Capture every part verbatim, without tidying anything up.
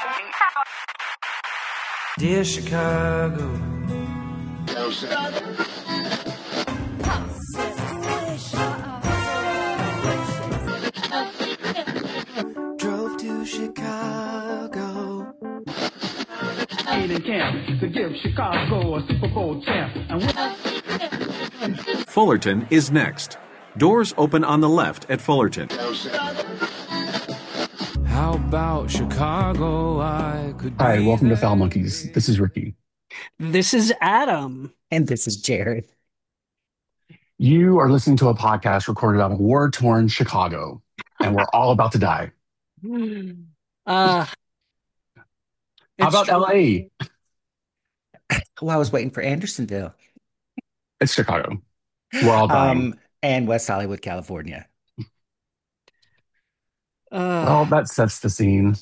Dear Chicago. Drove to Chicago. In camp to give Chicago a Super Bowl champ. And Fullerton is next. Doors open on the left at Fullerton. How about Chicago? I could. Hi, be welcome to there. Foul Monkeys. This is Ricky. This is Adam. And this is Jared. You are listening to a podcast recorded out of war-torn Chicago, and we're all about to die. Uh, How it's about true. L A? Well, I was waiting for Andersonville. It's Chicago. We're all dying. Um, and West Hollywood, California. Uh, well, that sets the scene.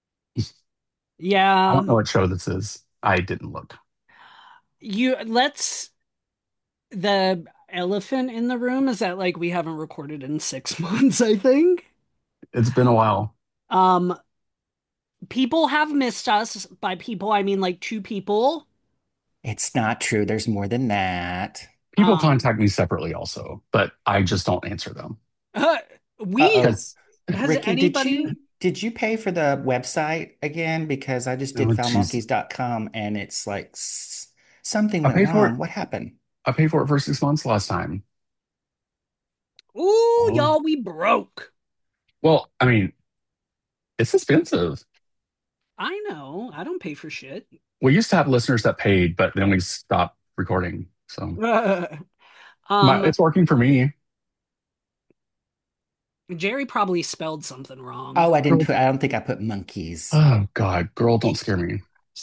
yeah. I don't know what show this is. I didn't look. You let's the elephant in the room is that like we haven't recorded in six months, I think. It's been a while. Um, people have missed us. By people, I mean like two people. It's not true. There's more than that. People Um, contact me separately also, but I just don't answer them. Uh, we Uh-oh. Because has Ricky, anybody? did you did you pay for the website again? Because I just did Oh, foul jeez. monkeys dot com and it's like s- something I went paid for wrong. it. What happened? I paid for it for six months last time. Ooh, Oh. y'all, we broke. Well, I mean, it's expensive. I know. I don't pay for shit. We used to have listeners that paid, but then we stopped recording. So my, um, it's working for me. Jerry probably spelled something wrong. Oh, I didn't put I don't think I put monkeys. Oh God, girl, don't scare me.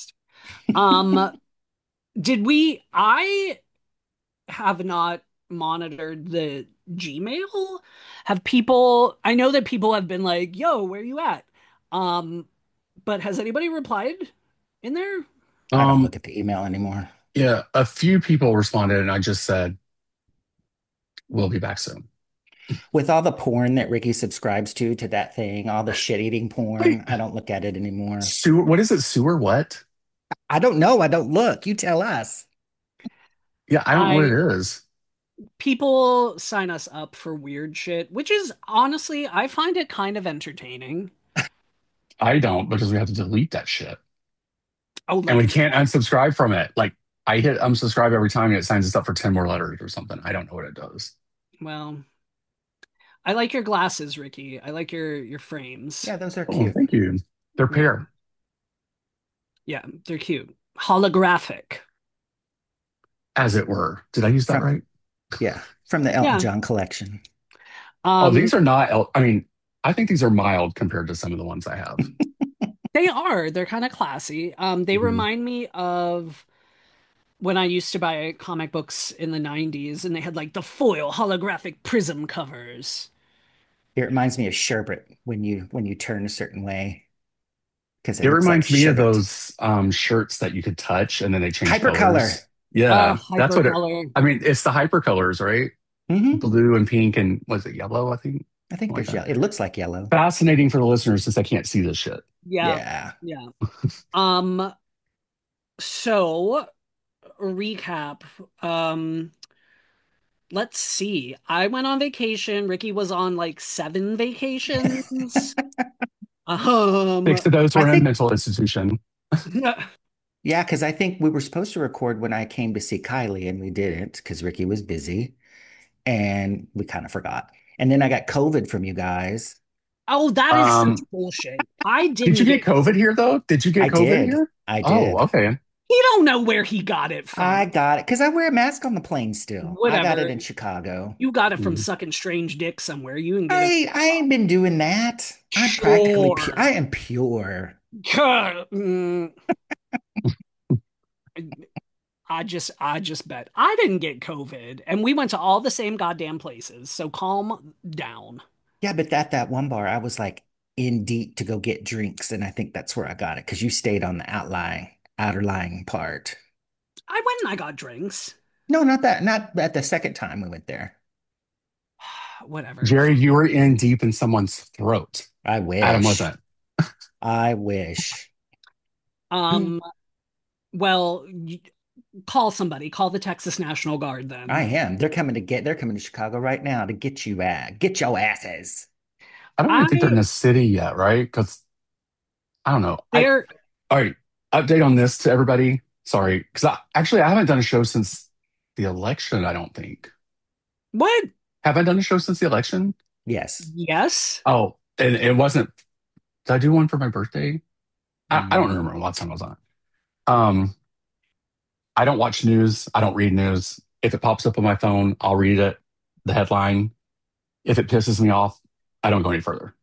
Um, did we? I have not monitored the Gmail. Have people? I know that people have been like, "Yo, where you at?" Um, but has anybody replied in there? I don't Um, look at the email anymore. yeah, a few people responded, and I just said, "We'll be back soon." With all the porn that Ricky subscribes to, to that thing, all the shit-eating porn, I don't look at it anymore. Sewer? What is it? Sewer? What? I don't know. I don't look. You tell us. Yeah, I don't know what I- it is. People sign us up for weird shit, which is honestly, I find it kind of entertaining. I don't because we have to delete that shit, Oh, and we like, can't unsubscribe from it. Like I hit unsubscribe every time, and it signs us up for ten more letters or something. I don't know what it does. well, I like your glasses, Ricky. I like your your frames. Yeah, those are Oh, cute. thank you. They're pair. Yeah, they're cute. Holographic. As it were. Did I use that From- right? Yeah, from the Elton Yeah. John collection. Um, oh, these are not. El- I mean, I think these are mild compared to some of the ones I have. They are. They're kind of classy. Um, they Mhm. remind me of when I used to buy comic books in the nineties and they had like the foil holographic prism covers. It reminds me of sherbet when you when you turn a certain way. Because It reminds me of those um, shirts that you could touch and then they change Hypercolor. colors. Yeah, Uh, that's what it. Hypercolor. I mean, it's the hypercolors, right? hmm Blue and pink and was it yellow? I think. I think Like there's that. yellow. It looks like yellow. Fascinating for the listeners since I can't see this shit. Yeah. Yeah. Yeah. Um, so recap. Um, let's see. I went on vacation. Ricky was on like seven vacations. um, Six of those were I in a think- mental institution. Yeah, because I think we were supposed to record when I came to see Kylie and we didn't because Ricky was busy and we kind of forgot. And then I got COVID from you guys. Oh, that is Um, such bullshit. I didn't Did you get COVID here though? Did you get I COVID did. here? I did. Oh, okay. You don't know where he got it from. I got it because I wear a mask on the plane still. I got Whatever. it in Chicago. You got it from Mhm. sucking strange dick somewhere. You can get it. I I ain't been doing that. I'm practically Sure. pure. I am pure. Mm. I just, I just bet I didn't get COVID, and we went to all the same goddamn places. So calm down. Yeah, but at that one bar, I was like in deep to go get drinks, and I think that's where I got it because you stayed on the outlying, outer lying part. I went and I got drinks. No, not that. Not at the second time we went there. Whatever. Jerry, you were in deep in someone's throat. I wish. Adam wasn't. I wish. Um, well, y- call somebody, call the Texas National Guard I then. am. They're coming to get, they're coming to Chicago right now to get you at, get your asses. I don't even think they're in I the city yet, right? Because I don't know. I there All right. Update on this to everybody. Sorry, because I actually I haven't done a show since the election. I don't think. what? Have I done a show since the election? Yes. Yes. Oh, and it wasn't. Did I do one for my birthday? I, I don't Mm. remember the last time I was on. Um, I don't watch news. I don't read news. If it pops up on my phone, I'll read it, the headline. If it pisses me off, I don't go any further.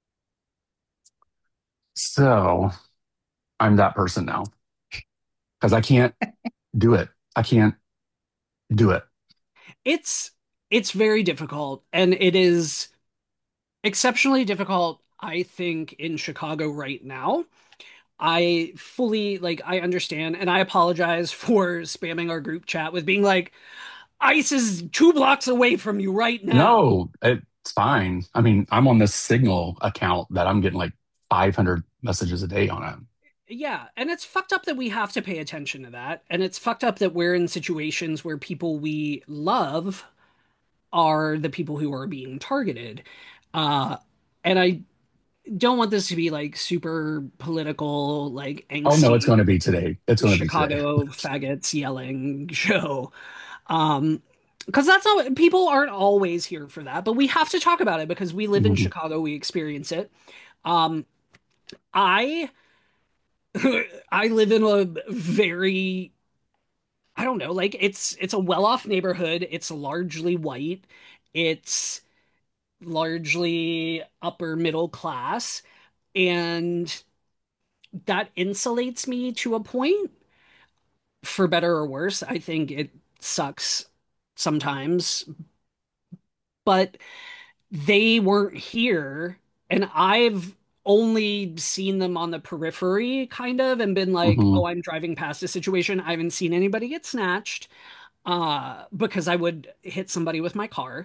So I'm that person now because I can't do it. I can't do it. It's it's very difficult, and it is exceptionally difficult, I think, in Chicago right now. I fully like I understand, and I apologize for spamming our group chat with being like, ICE is two blocks away from you right now. No, it's fine. I mean, I'm on this Signal account that I'm getting like five hundred messages a day on it. Yeah, and it's fucked up that we have to pay attention to that, and it's fucked up that we're in situations where people we love are the people who are being targeted. Uh, and I don't want this to be like super political, like Oh no, it's angsty going to be today. It's going to be today. Chicago faggots yelling show. Um, because that's not people aren't always here for that, but we have to talk about it because we live in Mhm, Chicago, we experience it. Um, I I live in a very I don't know, like it's it's a well-off neighborhood. It's largely white. It's largely upper middle class, and that insulates me to a point, for better or worse. I think it sucks sometimes, but they weren't here, and I've only seen them on the periphery kind of and been like, mhm, oh, I'm driving past a situation. I haven't seen anybody get snatched uh because I would hit somebody with my car.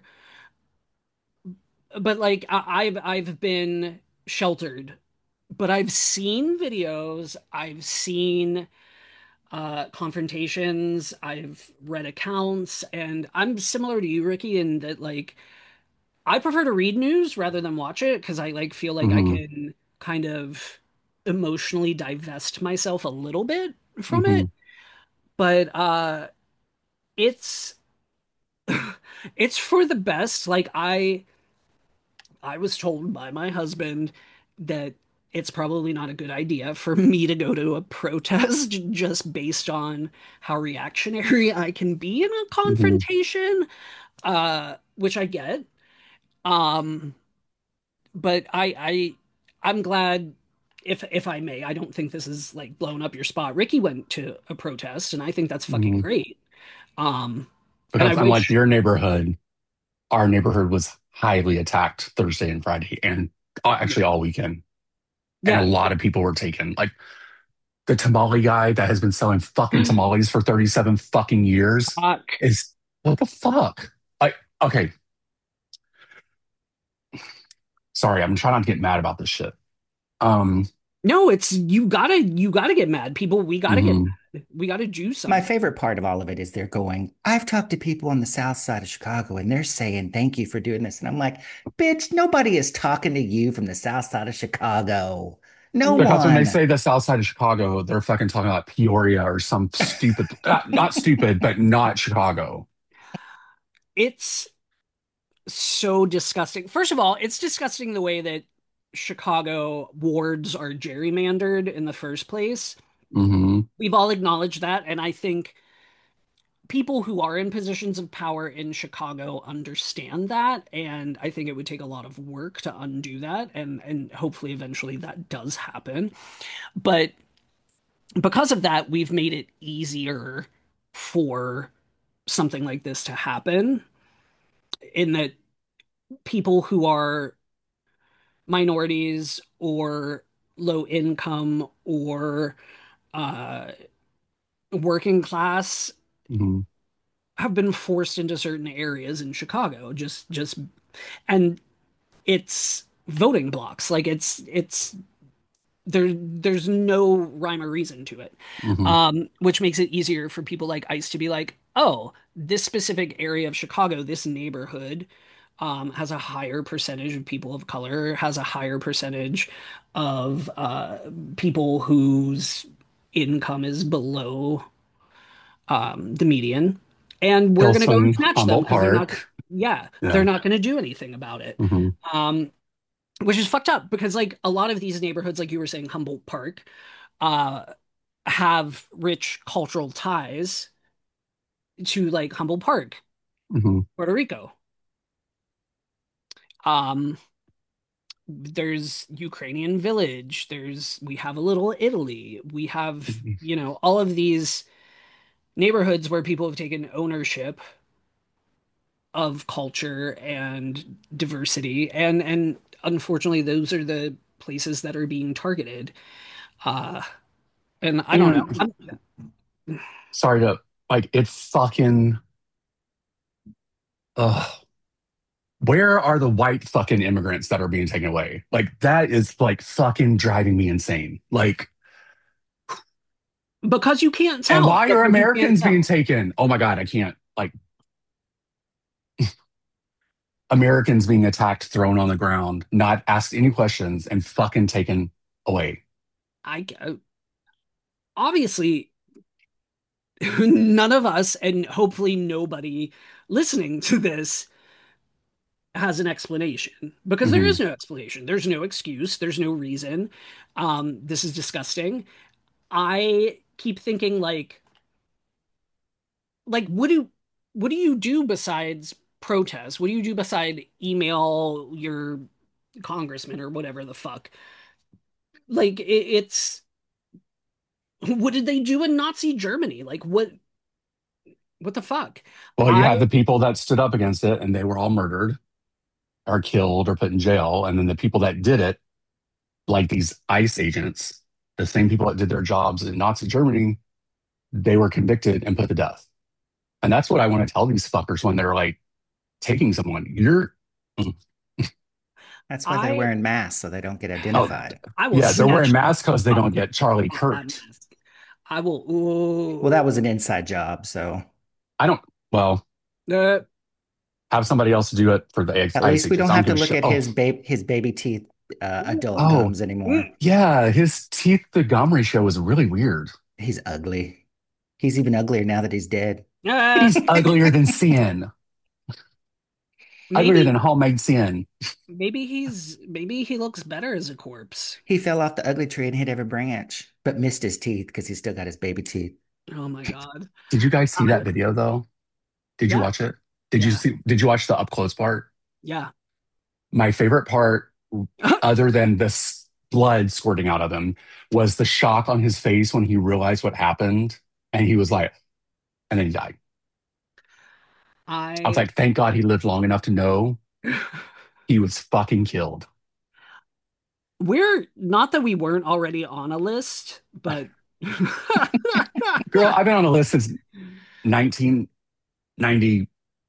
But like I- I've I've been sheltered, but I've seen videos, I've seen uh confrontations, I've read accounts, and I'm similar to you, Ricky, in that like I prefer to read news rather than watch it because I like feel like I mhm, can kind of emotionally divest myself a little bit from it. mhm, But uh it's it's for the best. Like I I was told by my husband that it's probably not a good idea for me to go to a protest just based on how reactionary I can be in a mhm. confrontation, uh, which I get. Um, but I, I, I'm glad, if if I may, I don't think this is like blowing up your spot. Ricky went to a protest, and I think that's fucking Mhm. great. Um, and I Because unlike wish, your neighborhood, our neighborhood was highly attacked Thursday and Friday, and uh, yeah, actually all weekend. And a yeah, lot of people were taken. Like the tamale guy that has been selling fucking yeah. tamales for thirty-seven fucking years Fuck. is what the fuck? Like, okay, sorry, I'm trying not to get mad about this shit. Um, No, it's you gotta you gotta get mad. People, we gotta get mhm. mad. We gotta do My something. favorite part of all of it is they're going, I've talked to people on the south side of Chicago and they're saying thank you for doing this. And I'm like, bitch, nobody is talking to you from the south side of Chicago. No Because when they one. say the south side of Chicago, they're fucking talking about Peoria or some stupid, uh, not stupid, but not Chicago. It's so disgusting. First of all, it's disgusting the way that Chicago wards are gerrymandered in the first place. Hmm. We've all acknowledged that, and I think people who are in positions of power in Chicago understand that, and I think it would take a lot of work to undo that, and and hopefully eventually that does happen. But because of that, we've made it easier for something like this to happen, in that people who are minorities or low income or uh, working class Hmm. have been forced into certain areas in Chicago. Just, just, and it's voting blocks. Like it's, it's. there there's no rhyme or reason to it. Hmm. Um, which makes it easier for people like ICE to be like, oh, this specific area of Chicago, this neighborhood, um, has a higher percentage of people of color, has a higher percentage of uh, people whose income is below um, the median, and we're going to go and Pilsen, snatch them Humboldt because they're not, Park. yeah, they're Yeah. not going to do anything about it. Hmm. Um, which is fucked up because like a lot of these neighborhoods, like you were saying, Humboldt Park, uh, have rich cultural ties to like Humboldt Park, Hmm. Puerto Rico. Um, there's Ukrainian Village. There's we have a little Italy. We have, you know, all of these neighborhoods where people have taken ownership of culture and diversity, and and unfortunately, those are the places that are being targeted. Uh, and I don't know. And I'm, sorry to like it fucking ugh. Where are the white fucking immigrants that are being taken away? Like that is like fucking driving me insane. Like, because you can't and tell. why are Because you can't Americans being tell. taken? Oh my God, I can't. Like Americans being attacked, thrown on the ground, not asked any questions, and fucking taken away. I obviously none of us, and hopefully nobody listening to this has an explanation because there Hmm. is no explanation. There's no excuse. There's no reason. Um, this is disgusting. I keep thinking like, like what do what do you do besides protest? What do you do beside email your congressman or whatever the fuck? Like it, it's what did they do in Nazi Germany? Like what what the fuck? Well, you have I the people that stood up against it, and they were all murdered, or killed, or put in jail, and then the people that did it, like these ICE agents, the same people that did their jobs in Nazi Germany, they were convicted and put to death. And that's what I want to tell these fuckers when they're like taking someone. You're, That's why they're I wearing masks so they don't get oh, identified. I will yeah, they're wearing snatch the masks because they fuck don't get Charlie off that Kirk. mask. I will. Well, that was Ooh. an inside job, so I don't, well, Uh, have somebody else do it for the at ICE least we agents. don't I don't have give to a look shit. at Oh, his babe his baby teeth uh, adult oh, gums anymore. mm, yeah, his teeth to gum ratio was really weird. He's ugly. He's even uglier now that he's dead. uh, He's uglier than sin, uglier than maybe homemade sin. maybe he's maybe he looks better as a corpse. He fell off the ugly tree and hit every branch, but missed his teeth because he's still got his baby teeth. Oh my God. Did you guys see I, that video though? Did you yeah, watch it? Did you yeah, see, did you watch the up close part? yeah. My favorite part, other than this blood squirting out of him, was the shock on his face when he realized what happened. And he was like, and then he died. I was I like, thank God he lived long enough to know he was fucking killed. we're not that we weren't already on a list, but Girl, I've been on a list since nineteen ninety-six,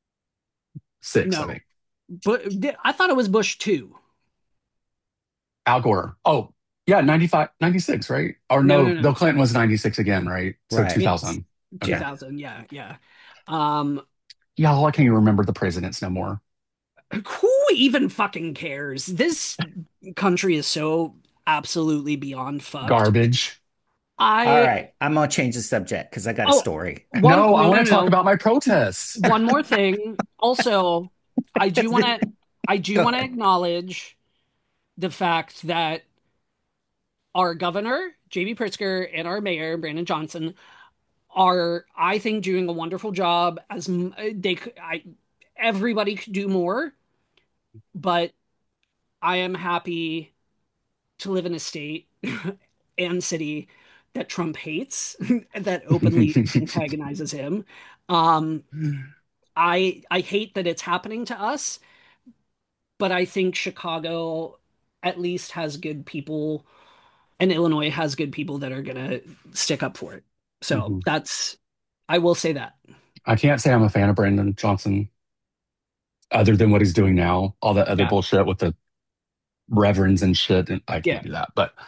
I no, think. but I thought it was Bush too. Al Gore. Oh, yeah, ninety-five, ninety-six, right? Or No, no, no, Bill no. Clinton was ninety-six again, right? So Right. It's two thousand. Okay. Yeah. two thousand. Yeah, yeah. Um, Yeah, I can't even remember the presidents no more. who even fucking cares? This country is so absolutely beyond fucked. Garbage. All I right. I'm gonna change the subject because I got a oh story. one No, I no no want to talk no about my protests. one more thing. Also, I do want to I do Go want to ahead. acknowledge the fact that our governor J B Pritzker and our mayor Brandon Johnson are, I think, doing a wonderful job. As they, I, everybody could do more, but I am happy to live in a state and city that Trump hates, that openly antagonizes him. Um, I I hate that it's happening to us, but I think Chicago at least has good people, and Illinois has good people that are gonna stick up for it. So Mhm. that's, I will say that. I can't say I'm a fan of Brandon Johnson other than what he's doing now. All that other Yeah, bullshit with the reverends and shit. And I yeah. can't do that. But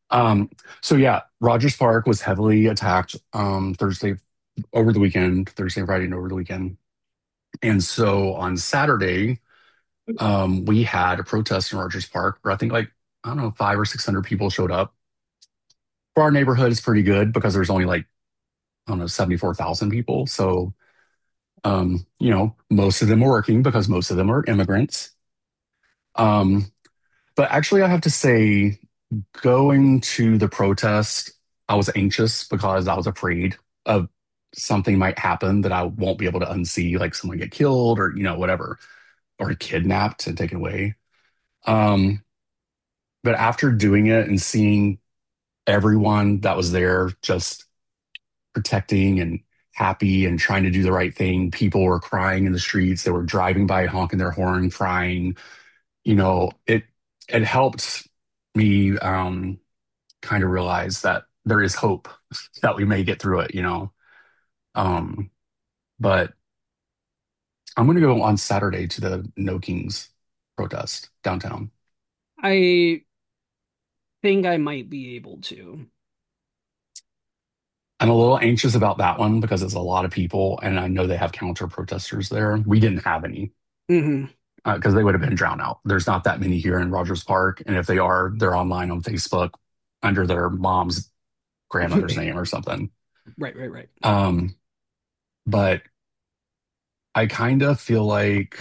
Um, so yeah, Rogers Park was heavily attacked um Thursday over the weekend, Thursday, Friday, and over the weekend. And so on Saturday, um, we had a protest in Rogers Park where I think like, I don't know, five or six hundred people showed up. For our neighborhood, it's pretty good because there's only like, I don't know, seventy-four thousand people. So, um, you know, most of them are working because most of them are immigrants. Um, but actually, I have to say, going to the protest, I was anxious because I was afraid of something might happen that I won't be able to unsee, like someone get killed or, you know, whatever, or kidnapped and taken away. Um, but after doing it and seeing everyone that was there just protecting and happy and trying to do the right thing, people were crying in the streets. They were driving by, honking their horn, crying. You know, it it helped me um, kind of realize that there is hope that we may get through it. You know, um, but I'm going to go on Saturday to the No Kings protest downtown. I think I might be able to. I'm a little anxious about that one because it's a lot of people, and I know they have counter protesters there. We didn't have any Hmm. because they would have been drowned out. There's not that many here in Rogers Park, and if they are, they're online on Facebook under their mom's grandmother's name or something. Right, right, right. Um, but I kind of feel like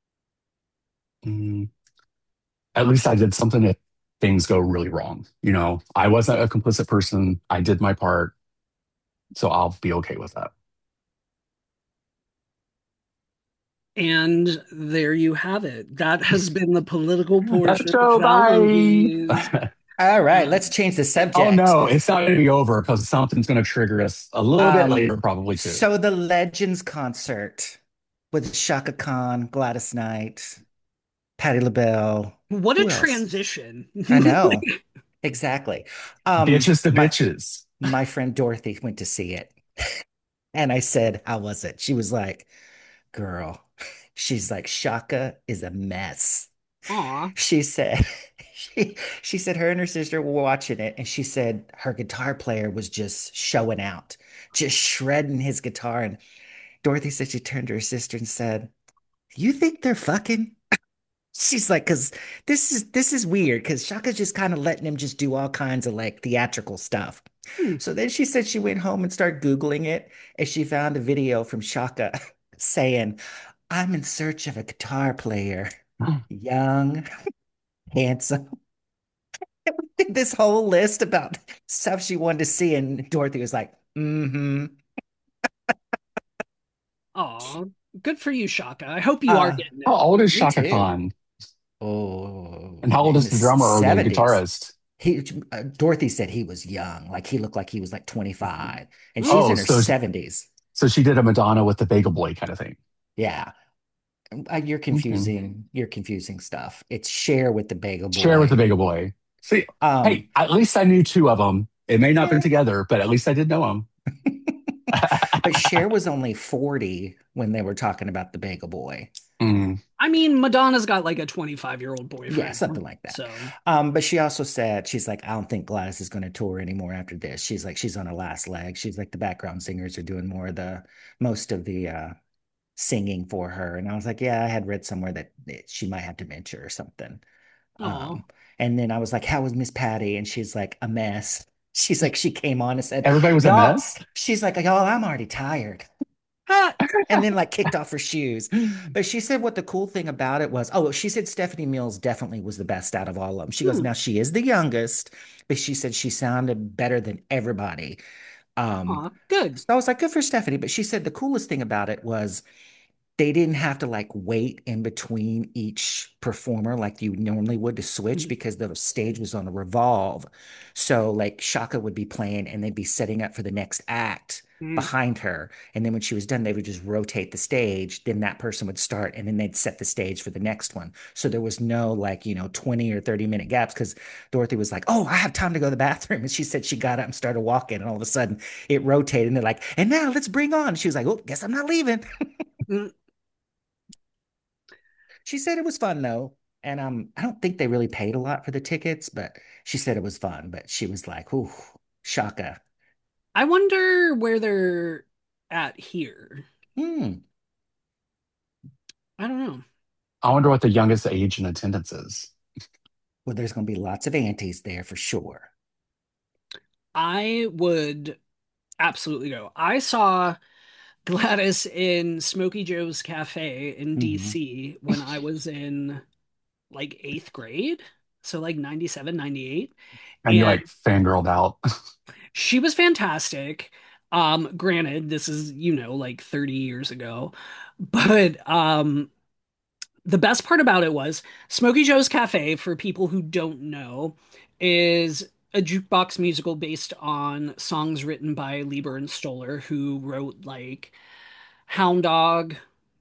mm, at least I did something if things go really wrong. You know, I wasn't a complicit person. I did my part, so I'll be okay with that. And there you have it. That has been the political That's portion of Joe. Bye. Fellows. All right, Um, let's change the Oh subject. no, it's not going to be over because something's going to trigger us a little bit Um, later, probably too. so the Legends concert with Shaka Khan, Gladys Knight, Patti LaBelle. what a Who else? transition. I know. Exactly. Um, Bitches to my bitches. my friend Dorothy went to see it, and I said, "How was it?" She was like, "Girl," she's like, "Shaka is a mess." Aw. She said, she she said her and her sister were watching it, and she said her guitar player was just showing out, just shredding his guitar. And Dorothy said she turned to her sister and said, "You think they're fucking?" She's like, because this is this is weird because Shaka's just kind of letting him just do all kinds of like theatrical stuff. Hmm. So then she said she went home and started Googling it, and she found a video from Shaka saying, "I'm in search of a guitar player, young, handsome." This whole list about stuff she wanted to see, and Dorothy was like, "Mm-hmm." Aw. Good for you, Shaka. I hope you are Uh, getting How it. old is Me Shaka too. Khan? Oh, And how old in is the the drummer or the seventies. guitarist? He, uh, Dorothy said he was young, like he looked like he was like twenty-five, and she's Oh, in her so seventies. so she did a Madonna with the Bagel Boy kind of thing. Yeah. Uh, You're Okay. confusing, you're confusing stuff. It's Cher with the Bagel Share with the Boy. Bagel Boy. See, Um, hey, at least I knew two of them. It may not have been yeah. together, but at least I did know them. But Cher was only forty when they were talking about the Bagel Boy. Mm. I mean, Madonna's got like a twenty-five year old Yeah, boyfriend. something like that. So, Um, but she also said she's like, I don't think Gladys is going to tour anymore after this. She's like, she's on her last leg. She's like, the background singers are doing more of the most of the uh singing for her. And I was like, yeah, I had read somewhere that it, she might have dementia or something. aw. Um, and then I was like, how was Miss Patty? And she's like, a mess. She's like, she came on and said, Everybody was a y'all, mess. she's like, y'all, I'm already tired. And then like kicked off her shoes. But she said what the cool thing about it was, oh, she said Stephanie Mills definitely was the best out of all of them. She goes, Hmm. now she is the youngest, but she said she sounded better than everybody. Um, Aw. Good. so I was like, good for Stephanie. But she said the coolest thing about it was they didn't have to like wait in between each performer like you normally would to switch Mhm. because the stage was on a revolve. So like Shaka would be playing and they'd be setting up for the next act Mm. behind her. And then when she was done, they would just rotate the stage. Then that person would start and then they'd set the stage for the next one. So there was no like, you know, twenty or thirty minute gaps because Dorothy was like, oh, I have time to go to the bathroom. And she said she got up and started walking. And all of a sudden it rotated and they're like, and now let's bring on. She was like, oh, guess I'm not leaving. Mm. She said it was fun though. And um, I don't think they really paid a lot for the tickets, but she said it was fun. But she was like, "Ooh, shaka." I wonder where they're at here. Hmm. I don't know. I wonder what the youngest age in attendance is. Well, there's going to be lots of aunties there for sure. I would absolutely go. I saw Gladys in Smokey Joe's Cafe in Hmm. D C when I was in like eighth grade. So like ninety-seven, ninety-eight. And you like And fangirled out. she was fantastic. Um, granted, this is, you know, like thirty years ago. But um the best part about it was Smokey Joe's Cafe, for people who don't know, is a jukebox musical based on songs written by Lieber and Stoller, who wrote like Hound Dog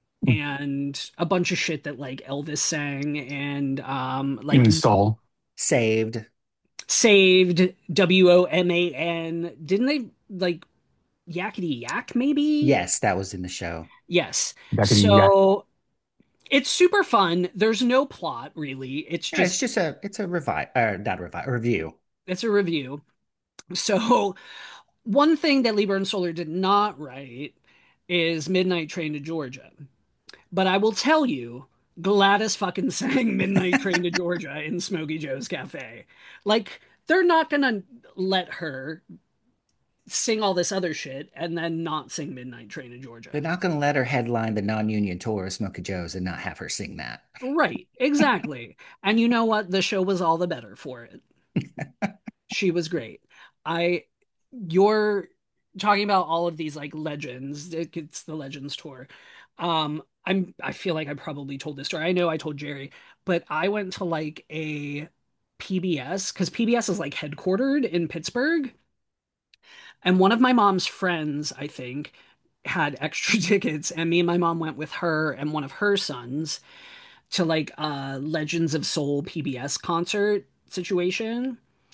and a bunch of shit that like Elvis sang and um You like mean Soul? Saved. Saved, W O M A N. Didn't they like Yakety Yak maybe? Yes, that was in the show. Yes. Yakety yak. So it's super fun. There's no plot really. It's Yeah, it's just just a it's a revive, uh, not a revive, a review. it's a review. So one thing that Lieber and Solar did not write is Midnight Train to Georgia. But I will tell you, Gladys fucking sang Midnight Train to Georgia in Smokey Joe's Cafe. Like, they're not gonna let her sing all this other shit and then not sing Midnight Train to They're Georgia. not going to let her headline the non-union tour of Smokey Joe's and not have her sing that. Right, exactly. And you know what? The show was all the better for it. She was great. I, you're talking about all of these like legends. It, it's the Legends tour. Um, I'm, I feel like I probably told this story. I know I told Jerry, but I went to like a P B S because P B S is like headquartered in Pittsburgh. And one of my mom's friends, I think, had extra tickets, and me and my mom went with her and one of her sons to like a Legends of Soul P B S concert situation.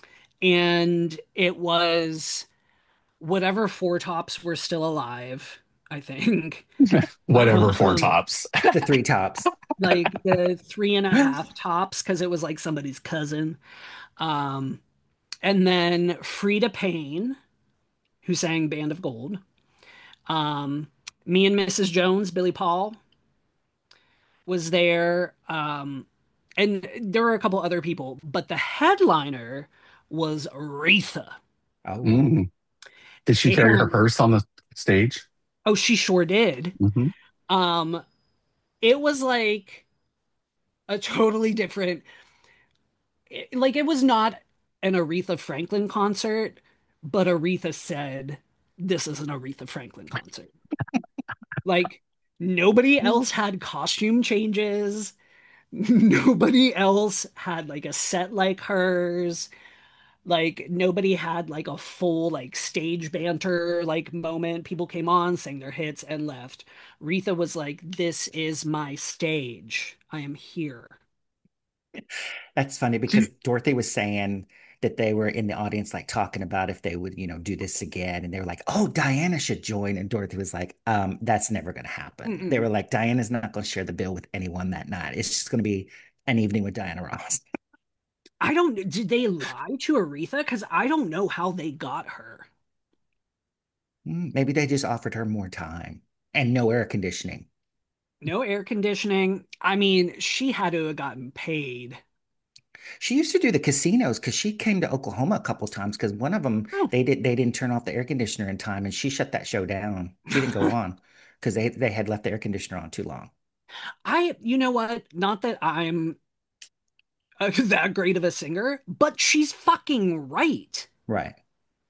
And it was whatever Four Tops were still alive, I think. Whatever, four Um, tops. The three tops. like the three and a half tops, because it was like somebody's cousin. Um, and then Frida Payne, who sang Band of Gold. Um, Me and Missus Jones, Billy Paul was there. Um, and there were a couple other people, but the headliner was Aretha. Oh, Mm. Did she carry her And purse on the stage? oh, she sure did. Hmm. Um, it was like a totally different, it- like it was not an Aretha Franklin concert, but Aretha said, "This is an Aretha Franklin concert." Like nobody else had costume changes. Nobody else had like a set like hers. Like nobody had like a full like stage banter like moment. People came on, sang their hits, and left. Retha was like, "This is my stage. I am here." that's funny because Dorothy was saying that they were in the audience, like talking about if they would, you know, do this again. And they were like, oh, Diana should join. And Dorothy was like, um, that's never going to happen. They Mm-mm. were like, Diana's not going to share the bill with anyone that night. It's just going to be an evening with Diana Ross. I don't, did they lie to Aretha? Because I don't know how they got her. Mm, maybe they just offered her more time and no air conditioning. No air conditioning. I mean, she had to have gotten paid. She used to do the casinos because she came to Oklahoma a couple times because one of them Oh. they did they didn't turn off the air conditioner in time and she shut that show down. She didn't go on because they they had left the air conditioner on too long. I, you know what? Not that I'm uh, that great of a singer, but she's fucking right. Right.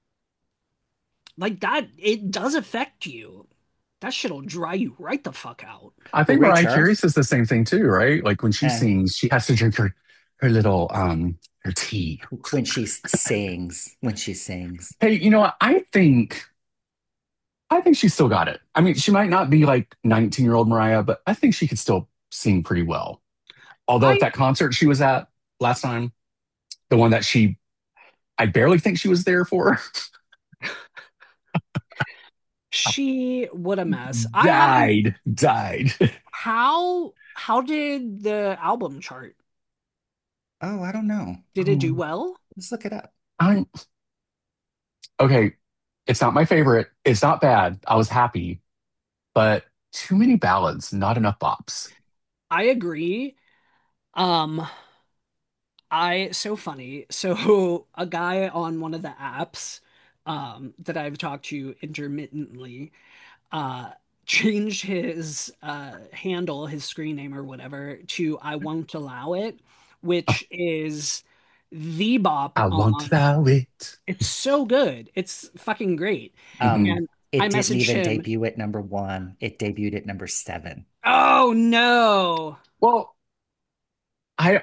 Like that, it does affect you. That shit'll dry you right the fuck out. I Well, think Ray Mariah Charles, Carey says the same thing too, right? Like when she eh, sings, she has to drink her her little um her tea. when she sings, when she sings. Hey, you know what? I think I think she still got it. I mean, she might not be like nineteen year old Mariah, but I think she could still sing pretty well. Although at I that concert she was at last time, the one that she I barely think she was there for, she what a mess. I haven't died, died. how how did the album chart? Oh, I don't know. Did it do Um, well? Let's look it up. I okay. It's not my favorite. It's not bad. I was happy, but too many ballads, not enough bops. I agree. Um, I so funny. So a guy on one of the apps um that I've talked to intermittently uh changed his uh handle, his screen name or whatever to I won't allow it, which is the bop I want to on. allow it. It's so good. It's fucking great. Um, Hmm. And I it didn't messaged even him, debut at number one. It debuted at number seven. "Oh no." Well, I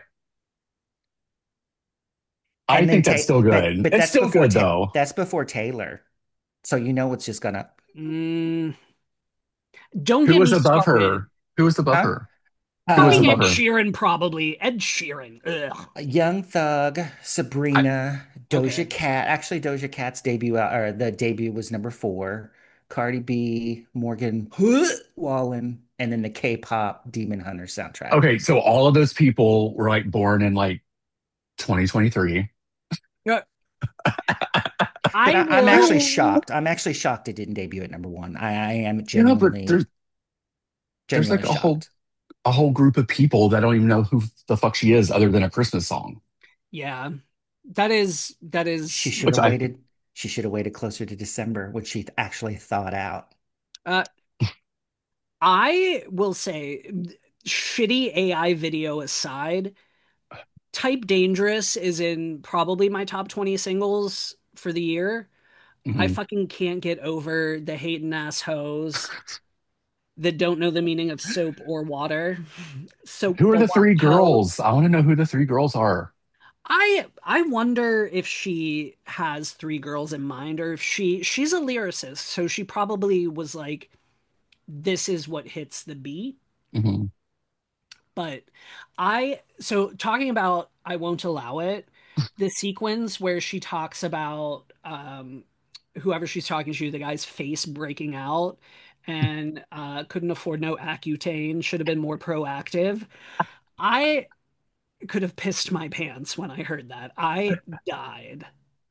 I And then think ta that's still but good. but It's that's still before good ta though. that's before Taylor. So you know it's just gonna, Mm, don't Who get was me above started. her? Who was above huh? her? Who I was mean, Um, above Ed her? Sheeran probably. Ed Sheeran. Ugh. Young Thug, I Sabrina, Doja Okay. Cat. Actually, Doja Cat's debut uh, or the debut was number four. Cardi B, Morgan Wallen, and then the K-pop Demon Hunter soundtrack. okay, so all of those people were like born in like twenty twenty-three. Yeah, But I I, I'm actually will. shocked. I'm actually shocked it didn't debut at number one. I, I am Yeah, but genuinely, there's there's genuinely like a whole shocked. a whole group of people that don't even know who the fuck she is other than a Christmas song. Yeah, that is that She is. should Which have I waited. She should have waited closer to December when she actually thought out. Uh, I will say, shitty A I video aside, Type Dangerous is in probably my top twenty singles for the year. I mhm. fucking can't get over the hating ass hoes that don't know the meaning of soap or water. Soap Who are or the three water. girls? I want to know who the three girls are. I I wonder if she has three girls in mind or if she she's a lyricist, so she probably was like, this is what hits the beat. Mhm. But I so talking about I won't allow it, the sequence where she talks about um whoever she's talking to, the guy's face breaking out and uh couldn't afford no Accutane, should have been more proactive. I could have pissed my pants when I heard that. I died.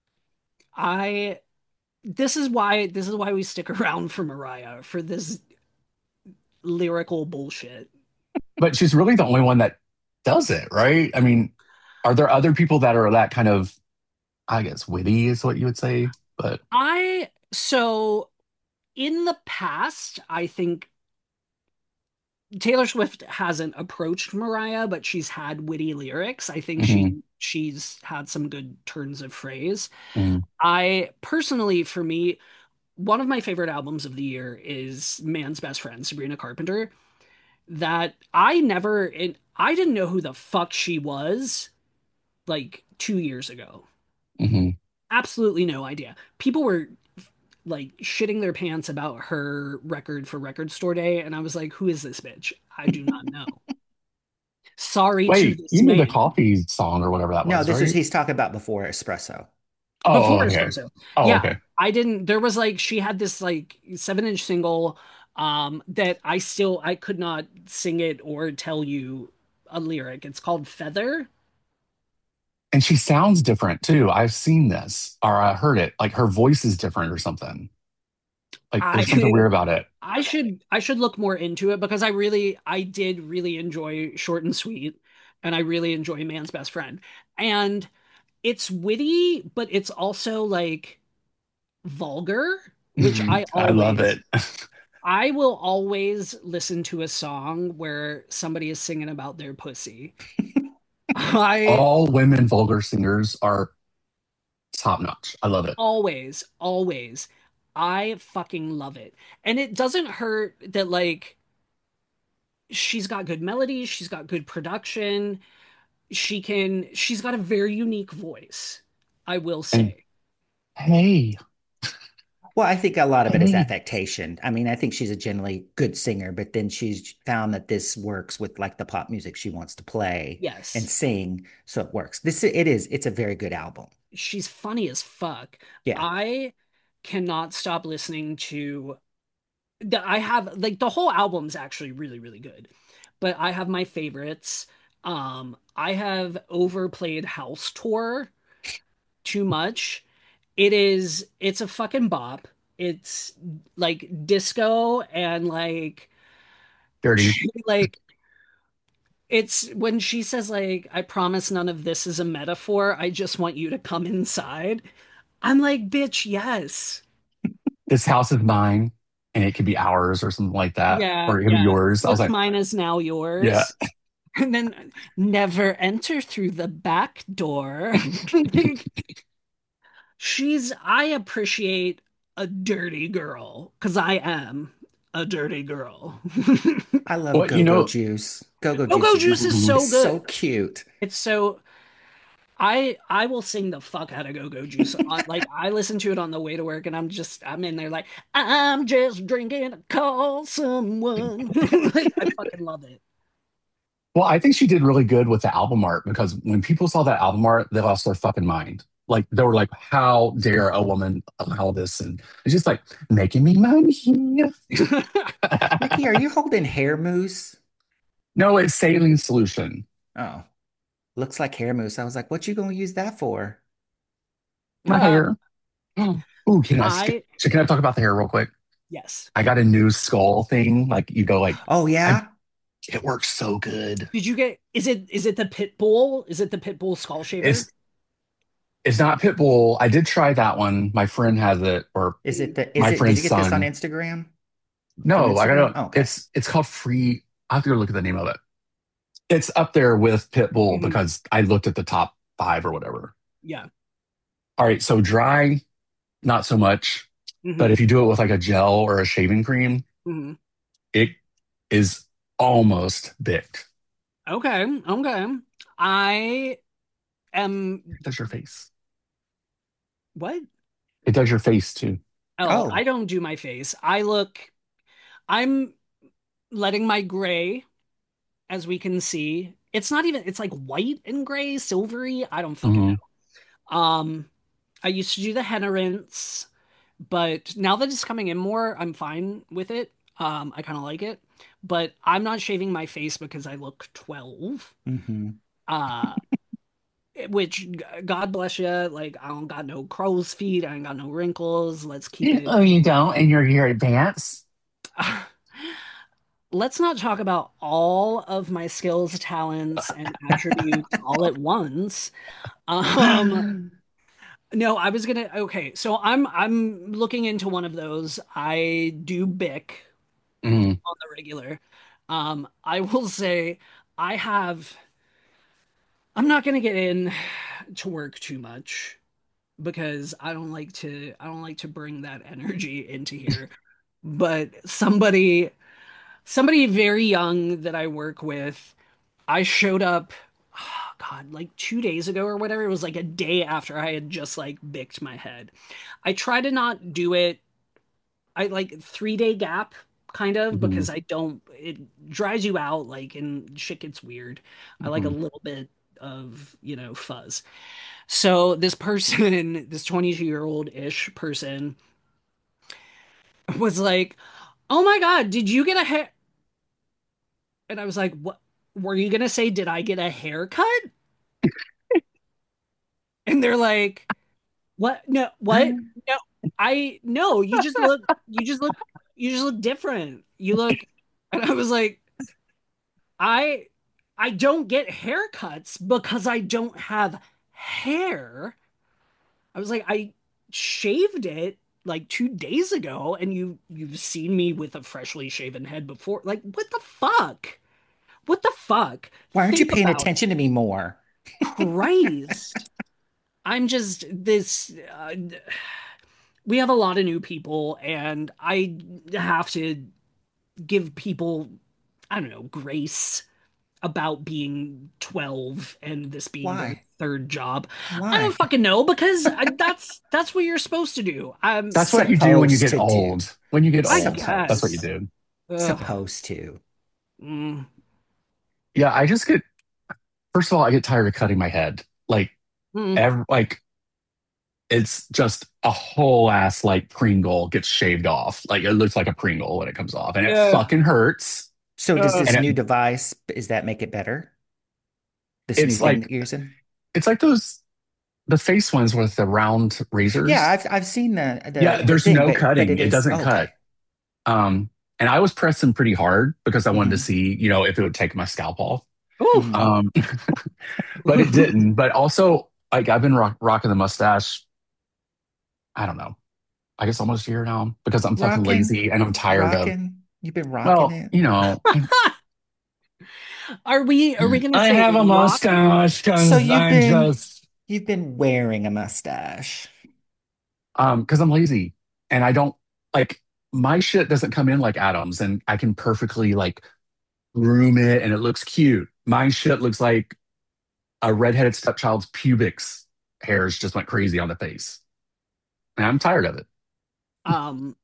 I this is why this is why we stick around for Mariah for this lyrical bullshit. But she's really the only one that does it, right? I mean, are there other people that are that kind of, I guess, witty is what you would say? But I so in the past, I think Taylor Swift hasn't approached Mariah, but she's had witty lyrics. I think mhm, she she's had some good turns of phrase. mhm, I personally, for me, one of my favorite albums of the year is Man's Best Friend, Sabrina Carpenter. That I never, it, I didn't know who the fuck she was like two years ago. mhm. Absolutely no idea. People were like shitting their pants about her record for Record Store Day, and I was like, who is this bitch? I do not know. Sorry to Wait, this you mean the man. coffee song or whatever that No, was, this is right? he's talking about before Espresso. Oh, Before oh, okay. Espresso. Oh, Yeah, okay. I didn't, there was like, she had this like seven inch single um that I still, I could not sing it or tell you a lyric. It's called Feather. And she sounds different too. I've seen this or I heard it. Like her voice is different or something. Like I there's something weird about it. I should I should look more into it because I really I did really enjoy Short and Sweet and I really enjoy Man's Best Friend. And it's witty, but it's also like vulgar, which Mhm. I I love always it. I will always listen to a song where somebody is singing about their pussy. I All women vulgar singers are top notch. I love it. always, always, I fucking love it. And it doesn't hurt that like she's got good melodies, she's got good production, she can she's got a very unique voice, I will And say. hey, Well, I think a lot of it is hey. affectation. I mean, I think she's a generally good singer, but then she's found that this works with like the pop music she wants to play and Yes. sing, so it works. This it is. It's a very good album. She's funny as fuck. Yeah. I cannot stop listening to the I have like the whole album's actually really, really good. But I have my favorites. Um, I have overplayed House Tour too much. It is it's a fucking bop. It's like disco and like Dirty. like it's when she says like I promise none of this is a metaphor. I just want you to come inside. I'm like, bitch, yes. This house is mine, and it could be ours or something like that, Yeah, or it could be yeah. yours. I was What's like, mine is now yeah. yours. And then never enter through the back door. She's, I appreciate a dirty girl because I am a dirty girl. I love Well, you Go-Go know, Juice. Go-Go Juice Go-Go is Juice is so so good. cute. It's so I I will sing the fuck out of Go-Go Juice on like I listen to it on the way to work and I'm just I'm in there like I'm just drinking to call someone. Like I fucking love it. well, I think she did really good with the album art because when people saw that album art, they lost their fucking mind. Like they were like, "How dare a woman allow this?" And it's just like making me money. Nikki, are you holding hair mousse? No, it's saline solution. Oh, looks like hair mousse. I was like, what you gonna use that for? My Uh, hair. Ooh, can I skip? I So can I talk about the hair real quick? yes. I got a new skull thing. Like you go like, Oh I yeah? it works so good. Did you get is it is it the Pitbull? Is it the Pitbull skull shaver? It's it's not Pitbull. I did try that one. My friend has it, or Is it the is my it did friend's you get this on son. Instagram? From No, I Instagram? gotta. Oh, okay. It's it's called Free. I have to go look at the name of it. It's up there with Pitbull Mhm. because I looked at the top five or whatever. Yeah. All right, so dry, not so much. But Hmm. if you do it with like a gel or a shaving cream, Hmm. it is almost baked. Okay. Okay. I am It does your face. what? It does your face too. Oh, I Oh, don't do my face. I look I'm letting my gray, as we can see. It's not even it's like white and gray, silvery. I don't fucking Hmm. know. Um, I used to do the henna rinse, but now that it's coming in more, I'm fine with it. Um, I kind of like it. But I'm not shaving my face because I look twelve. hmm. Uh, which God bless you, like I don't got no crow's feet, I ain't got no wrinkles. Let's keep it. Oh, you don't, and you're here advanced. Let's not talk about all of my skills, talents, and attributes all at once. Um, no, I was gonna, okay, so I'm I'm looking into one of those. I do Bic Mm, on the regular. Um, I will say I have I'm not gonna get in to work too much because I don't like to I don't like to bring that energy into here. But somebody somebody very young that I work with, I showed up, oh God, like two days ago or whatever. It was like a day after I had just like bicked my head. I try to not do it. I like three day gap kind of mhm, because I don't, it dries you out like and shit gets weird. I like a mhm. little bit of, you know, fuzz. So this person, this twenty-two year old ish person was like, "Oh my God, did you get a hair?" And I was like, "What were you gonna say? Did I get a haircut?" And they're like, "What? No, what? No, I no, you just look you just look you just look different. You look." And I was like, "I I don't get haircuts because I don't have hair." I was like, "I shaved it like two days ago and you you've seen me with a freshly shaven head before. Like, what the fuck? What the fuck? Why aren't you Think paying about attention to me more? Christ." I'm just this. Uh, we have a lot of new people, and I have to give people, I don't know, grace about being twelve and this being their Why? third job. I don't Why? fucking know because I, that's that's what you're supposed to do. Um, That's what you do when you Supposed get to do. old. When you get I old, that's what you guess. Supposed. do. Ugh. Supposed to. Mm, Yeah, I just get. First of all, I get tired of cutting my head. Like, mm. ev like it's just a whole ass like Pringle gets shaved off. Like it looks like a Pringle when it comes off, and it Yeah. fucking hurts. So does Uh, this And it new device, is that make it better? The It's snooping like ears in. it's like those the face ones with the round Yeah, razors. I've I've seen the Yeah, the the there's thing, no but but cutting. it It is doesn't oh, cut. okay. Um, and I was pressing pretty hard because I wanted to Hmm. see, you know, if it would take my scalp off. Ooh. Hmm. Um, but it didn't. But also, like I've been rock, rocking the mustache. I don't know. I guess almost a year now because I'm fucking Rocking, lazy and I'm tired of. rocking. You've been rocking Well, it. you know, Are we are we gonna I say have a rocking? mustache So because you've I'm been just you've been wearing a mustache. um because I'm lazy and I don't like my shit doesn't come in like Adam's and I can perfectly like groom it and it looks cute. My shit looks like a redheaded stepchild's pubics hairs just went crazy on the face. And I'm tired of it. Um,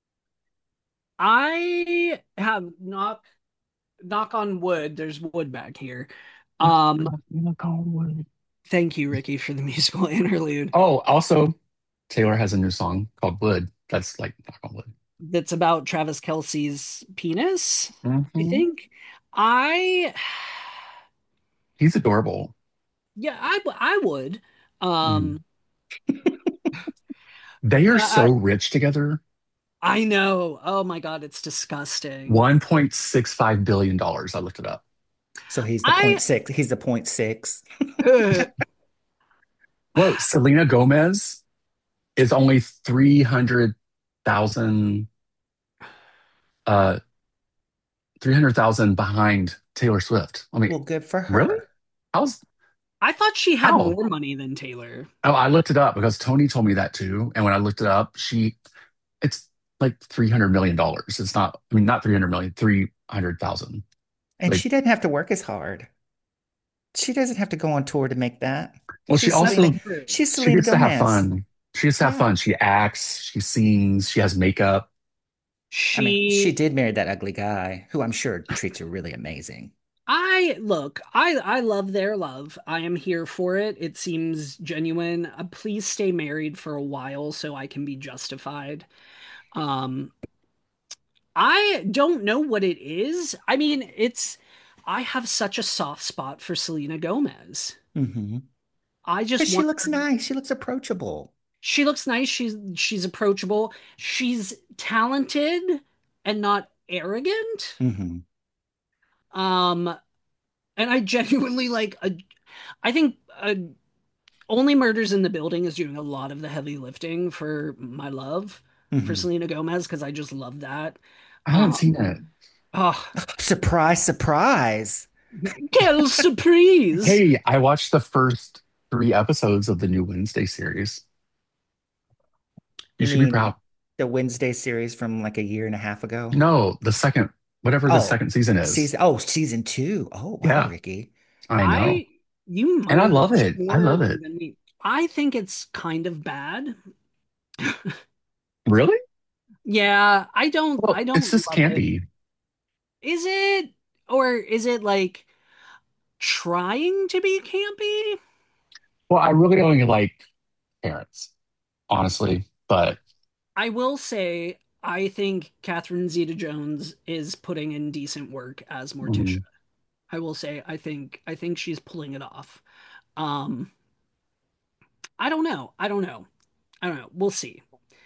I have knock knock on wood. There's wood back here. Um, thank you, Ricky, for the musical interlude. Oh, also, Taylor has a new song called Wood. That's like knock on wood. That's about Travis Kelce's penis, I Hmm. think. I He's adorable. yeah, I w- I would. Mm. Um, They are so I, rich together. I know. Oh my God, it's disgusting. one point six five billion dollars. I looked it up. So he's the point I six. He's the point six. Well, Selena Gomez is only three hundred thousand uh three hundred thousand behind Taylor Swift. I mean, Well, good for really? her. How's I thought she had how? more money than Taylor. Oh, I looked it up because Tony told me that too. And when I looked it up, she it's like three hundred million dollars. It's not, I mean, not three hundred million, three hundred thousand. And Like, she doesn't have to work as hard. She doesn't have to go on tour to make that. well, she She's That's Selena. also true. She's she Selena gets to have Gomez. fun. She gets to have Yeah. fun. She acts, she sings, she has makeup. I mean, she She did marry that ugly guy who I'm sure treats her really amazing. I look, I I love their love. I am here for it. It seems genuine. Uh, please stay married for a while so I can be justified. Um, I don't know what it is. I mean, it's I have such a soft spot for Selena Gomez. Hmm. I just Because she want looks her. nice. She looks approachable. She looks nice. She's she's approachable. She's talented and not arrogant. Hmm. Um, and I genuinely like a, I think uh, Only Murders in the Building is doing a lot of the heavy lifting for my love for Hmm. Selena Gomez because I just love that. I haven't seen Um, it. oh, Surprise, surprise. quelle surprise! Hey, I watched the first three episodes of the new Wednesday series. You You should be mean proud. the Wednesday series from like a year and a half ago? No, the second, whatever the Oh, second season is. season. Oh, season two. Oh, wow, Yeah, Ricky. I know. I You And might I have love watched it. I more love it. than me. I think it's kind of bad. Really? Yeah, I don't Well, I it's don't just love it. campy. Is it or is it like trying to be campy? Well, I really only like parents, honestly. But I will say I think Catherine Zeta-Jones is putting in decent work as Morticia. mm, I will say I think I think she's pulling it off. Um, I don't know. I don't know. I don't know. We'll see.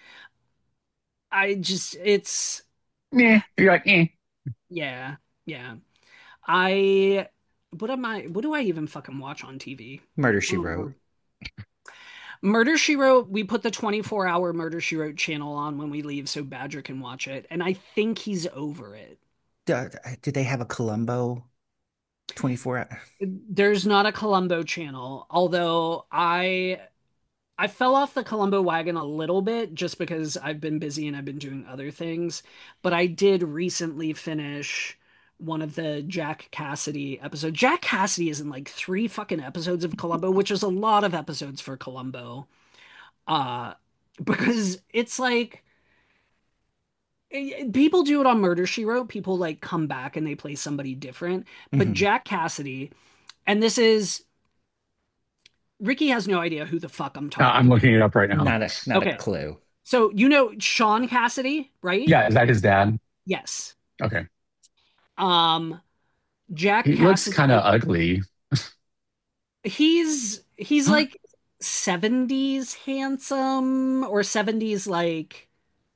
I just it's yeah, you're like, eh. yeah, yeah. I what am I what do I even fucking watch on T V? Murder, She Oh Wrote. Lord. Murder She Wrote, we put the twenty-four hour Murder She Wrote channel on when we leave so Badger can watch it, and I think he's over it. Do, do they have a Columbo twenty-four? There's not a Columbo channel, although I I fell off the Columbo wagon a little bit just because I've been busy and I've been doing other things, but I did recently finish one of the Jack Cassidy episodes. Jack Cassidy is in like three fucking episodes of Columbo, which is a lot of episodes for Columbo. Uh because it's like eh, people do it on Murder She Wrote. People like come back and they play somebody different. But Hmm. Jack Cassidy, and this is Ricky has no idea who the fuck I'm Uh, talking I'm looking it up right about. now. Not a not a Okay. clue. So you know Sean Cassidy, right? Yeah, is that his dad? Yes. Okay. Um, Jack He looks kind of Cassidy. ugly. He's he's like seventies handsome or seventies like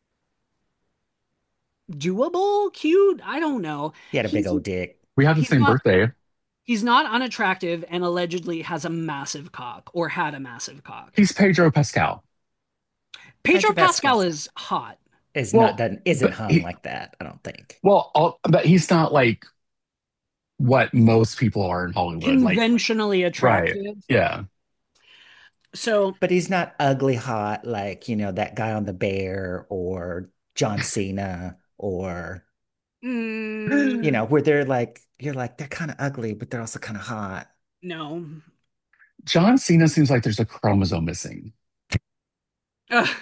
doable, cute. I don't know. He had a big He's old dick. We have the he's same not birthday. he's not unattractive and allegedly has a massive cock or had a massive cock. He's Pedro Pascal. Pedro Pedro Pascal Pascal is hot. is not Well, done, isn't but hung he, like that, I don't think. well, all, but he's not like what most people are in Hollywood. Like, Conventionally right. attractive. Yeah. So, But he's not ugly hot like, you know, that guy on The Bear or John Cena or, you mm, know, where they're like, you're like, they're kind of ugly, but they're also kind of hot. no. John Cena seems like there's a chromosome missing. Ugh.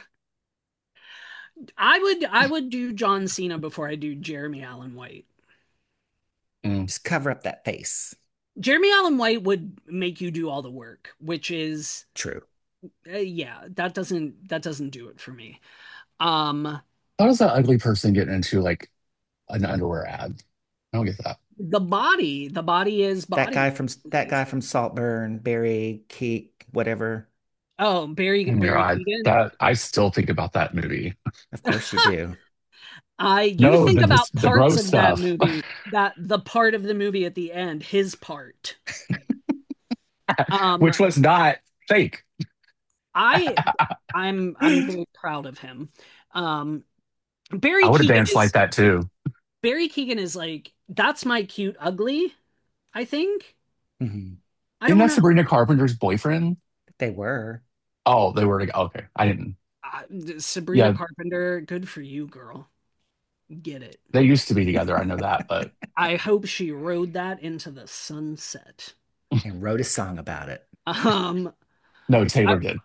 I would I would do John Cena before I do Jeremy Allen White. Mm. Just cover up that face. Jeremy Allen White would make you do all the work, which is True. uh, yeah, that doesn't that doesn't do it for me. Um, How does that ugly person get into like an underwear ad? I don't get that. the body, the body is That body. guy from that guy from Saltburn, Barry Keek, whatever. Oh, Barry Oh my Barry God. Keoghan. That I still think about that movie. Of course you do. I you No, think the the, about the parts gross of that stuff, movie, that the part of the movie at the end, his part. Um, which was not fake. I I I'm I'm very proud of him. Um, Barry would have Keoghan danced like is that too. Barry Keoghan is like that's my cute ugly, I think. Mhm. I Isn't don't that know. Sabrina Carpenter's boyfriend? They were. Oh, they were together. Okay. I didn't. Uh, Sabrina Yeah, Carpenter, good for you, girl. Get it. they used to be together. I know that, but I hope she rode that into the sunset. And wrote a song about it. Um, no, I, Taylor did.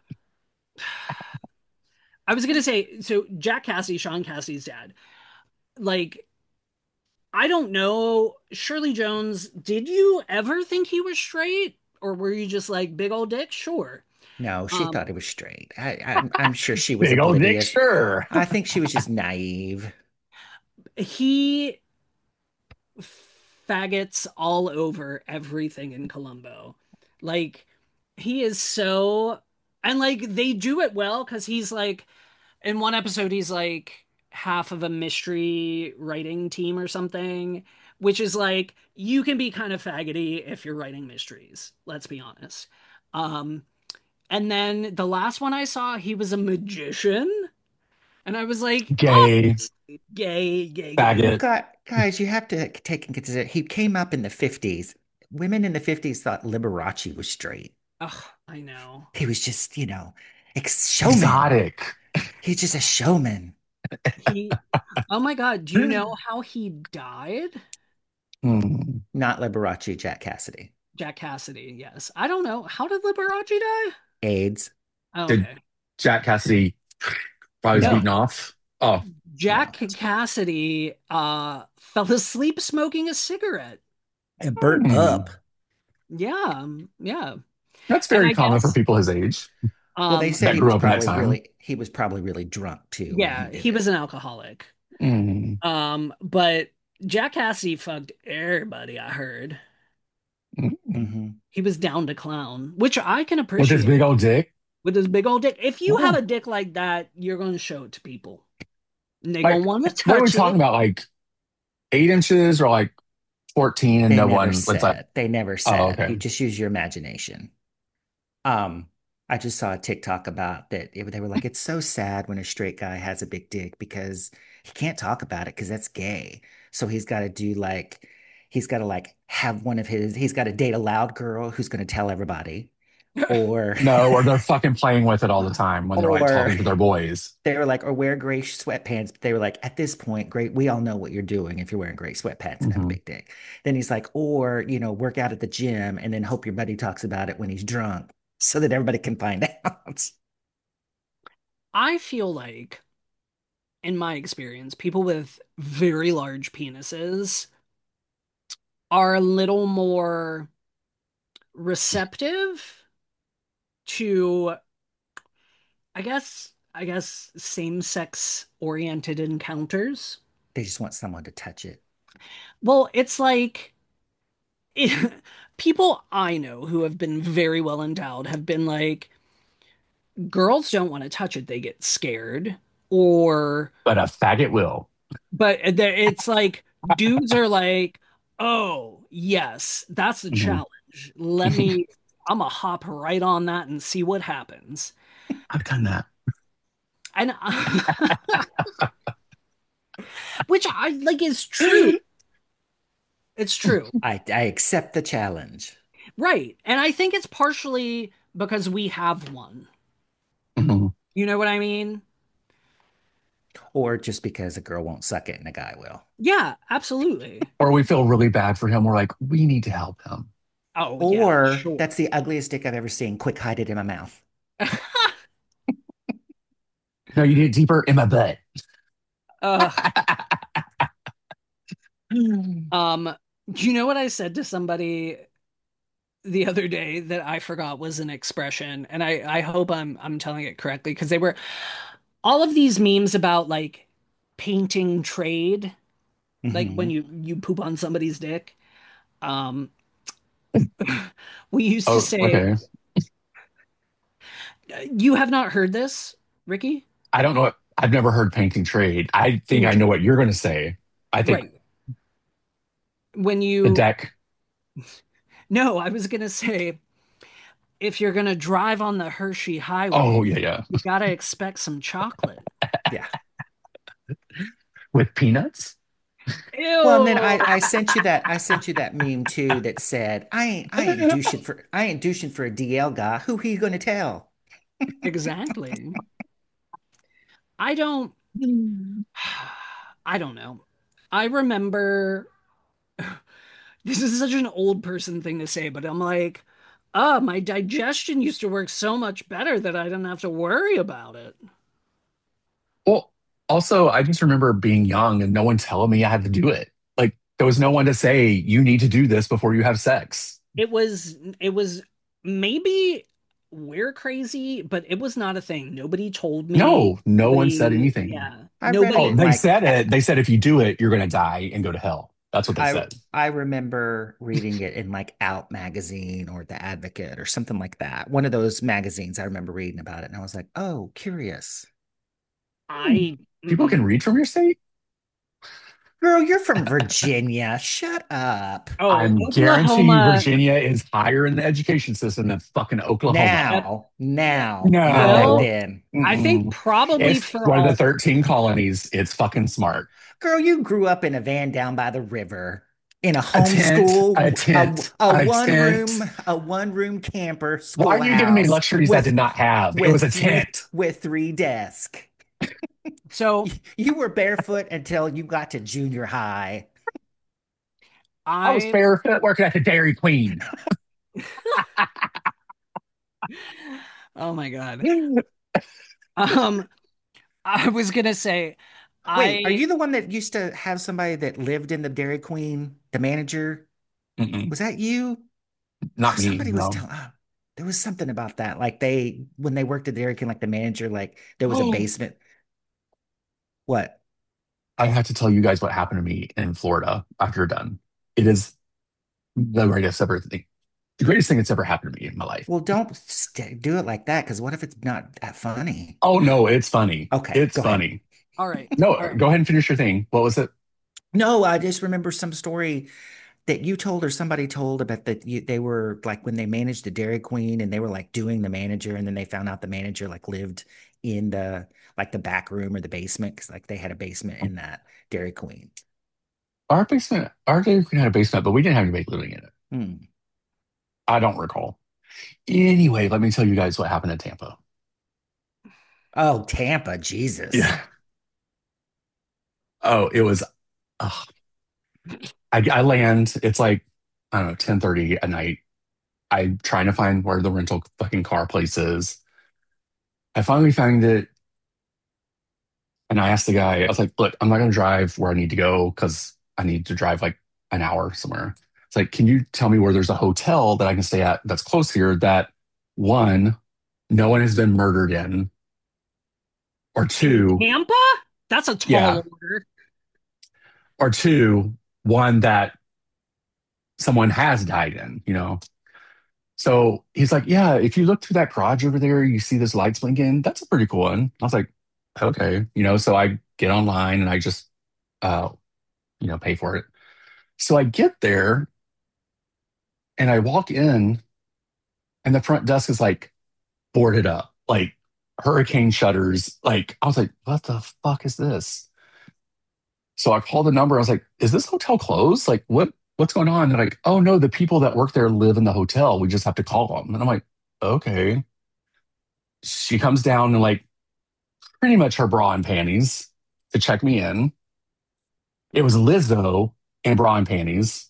I was gonna say, so Jack Cassidy, Sean Cassidy's dad, like, I don't know. Shirley Jones, did you ever think he was straight? Or were you just like big old dick? Sure. No, she Um, thought it was straight. I, I'm, I'm sure she was Big old Dick, oblivious. sure. I think she was just naive. he faggots all over everything in Columbo. Like he is so and like they do it well because he's like in one episode he's like half of a mystery writing team or something, which is like you can be kind of faggoty if you're writing mysteries, let's be honest. Um and then the last one I saw, he was a magician, and I was like, oh, Gay, gay, gay, gay. Well, faggot. God, guys, you have to take in consideration. He came up in the fifties. Women in the fifties thought Liberace was straight. Ugh, I know. He was just, you know, ex showman. Exotic. He's just a showman. He, oh my God, do you know how he died? Hmm. Not Liberace, Jack Cassidy. Jack Cassidy, yes. I don't know. How did Liberace die? AIDS. Oh, Did okay. Jack Cassidy while he was No, No, beaten off? Oh, no. Jack Cassidy uh fell asleep smoking a cigarette. And burnt hmm. up. Yeah, um, yeah. That's And very I common for guess people his age Well, they um said that he grew was up in that probably time. really he was probably really drunk too when he yeah, did he was it. an alcoholic. Hmm. Um, but Jack Cassidy fucked everybody, I heard. Hmm. He was down to clown, which I can With his appreciate big old dick. with his big old dick. If you have Yeah. a dick like that, you're gonna show it to people. And they gonna Like, want to what are we touch talking it. about? Like eight inches or like fourteen and They no never one, it's like, said. They never oh, said. okay. You just use your imagination. Um, I just saw a TikTok about that. It- they were like, it's so sad when a straight guy has a big dick because he can't talk about it because that's gay. So he's got to do like, he's got to like have one of his, he's got to date a loud girl who's going to tell everybody, or, No, or they're fucking playing with it all the time when they're like or talking to their boys. they were like, or wear gray sweatpants. But they were like, at this point, great, we all know what you're doing if you're wearing gray sweatpants and have a Hmm. big dick. Then he's like, or, you know, work out at the gym and then hope your buddy talks about it when he's drunk so that everybody can find out. I feel like, in my experience, people with very large penises are a little more receptive to, I guess, I guess, same-sex oriented encounters. They just want someone to touch it. Well, it's like people I know who have been very well endowed have been like, girls don't want to touch it, they get scared. Or, But a faggot will. but it's like, dudes are like, oh, yes, that's the Mhm. challenge. Let me, I'm gonna hop right on that and see what happens. I've done that. And which I like is true. It's true. I, I accept the challenge. Right. And I think it's partially because we have one. Mhm. You know what I mean? Or just because a girl won't suck it and a guy will. Yeah, absolutely. Or we feel really bad for him. We're like, we need to help him. Oh, yeah, Or sure. that's the ugliest dick I've ever seen. Quick, hide it in my mouth. No, you need it deeper in my butt. uh, um, do you know what I said to somebody the other day that I forgot was an expression? And I, I hope I'm I'm telling it correctly because they were all of these memes about like painting trade, like when Hmm. you you poop on somebody's dick. Um, we used to Oh, say, okay. you have not heard this, Ricky? I don't know what, I've never heard painting trade. I think I know what you're going to say. I think Right. When the you, deck. no, I was gonna say, if you're gonna drive on the Hershey Oh, Highway, yeah, yeah. you gotta expect some chocolate. Yeah. With peanuts? Well, and then Ew. I, I sent you that I sent you that meme too that said, I ain't I ain't douching for I ain't douching for a D L guy. Who he gonna tell? Exactly. I don't, I don't know. I remember this is such an old person thing to say, but I'm like, ah, my digestion used to work so much better that I didn't have to worry about it. Well, also, I just remember being young and no one telling me I had to do it. Like, there was no one to say, you need to do this before you have sex. It was it was maybe we're crazy, but it was not a thing. Nobody told me. No, no one said Nobody, anything. yeah, I read it Oh, in nobody. they like said it. They said if you do it, you're going to die and go to hell. That's what they I said. I remember reading it in like Out magazine or The Advocate or something like that. One of those magazines I remember reading about it and I was like, "Oh, curious." Hmm. I People can mm-mm. read from your state? Girl, you're from Virginia. Shut up. Oh, I'm guarantee you Oklahoma. Virginia is higher in the education system than fucking Oklahoma. That, Now, now, not back No. well, then. I think Mm-mm. probably It's for one of the all. thirteen colonies. It's fucking smart. Girl, you grew up in a van down by the river in a A tent, a homeschool, a, tent, a a one tent. room, a one room camper Why are you giving me schoolhouse luxuries I did with not have? It was with a three tent. with three desks. So You were barefoot until you got to junior high. I was I, barefoot working at the Dairy Queen. oh my God. Um, I was gonna say, Wait, are I you the one that used to have somebody that lived in the Dairy Queen, the manager? Mm-mm. Was that you? Oh, Not me, somebody was no. telling. Oh, there was something about that. Like they, when they worked at Dairy Queen, like the manager, like there was a oh, basement. What? I have to tell you guys what happened to me in Florida after you're done. It is the greatest ever thing. The greatest thing that's ever happened to me in my life. Well, don't st do it like that because what if it's not that funny? Oh no, it's funny. Okay, It's go ahead. funny. all right, No, all right. go ahead and finish your thing. What was it? No, I just remember some story that you told or somebody told about that you, they were like when they managed the Dairy Queen and they were like doing the manager and then they found out the manager like lived in the like the back room or the basement because like they had a basement in that Dairy Queen. Our basement, our Dairy Queen had a basement, but we didn't have anybody living in it. Hmm. I don't recall. Anyway, let me tell you guys what happened in Tampa. Oh, Tampa, Jesus. Yeah. Oh, it was. ugh. I, I land. It's like I don't know, ten thirty at night. I'm trying to find where the rental fucking car place is. I finally found it, and I asked the guy. I was like, "Look, I'm not going to drive where I need to go because I need to drive like an hour somewhere." It's like, "Can you tell me where there's a hotel that I can stay at that's close here that one, no one has been murdered in, or two, Tampa? That's a yeah, tall order. or two, one that someone has died in, you know? So he's like, yeah, if you look through that garage over there, you see this lights blinking. That's a pretty cool one. I was like, okay, you know, so I get online and I just, uh, you know, pay for it. So I get there and I walk in and the front desk is like boarded up, like hurricane shutters. Like, I was like, what the fuck is this? So I called the number. I was like, is this hotel closed? Like, what, what's going on? They're like, oh no, the people that work there live in the hotel. We just have to call them. And I'm like, okay. She comes down in like pretty much her bra and panties to check me in. It was Lizzo in bra and panties.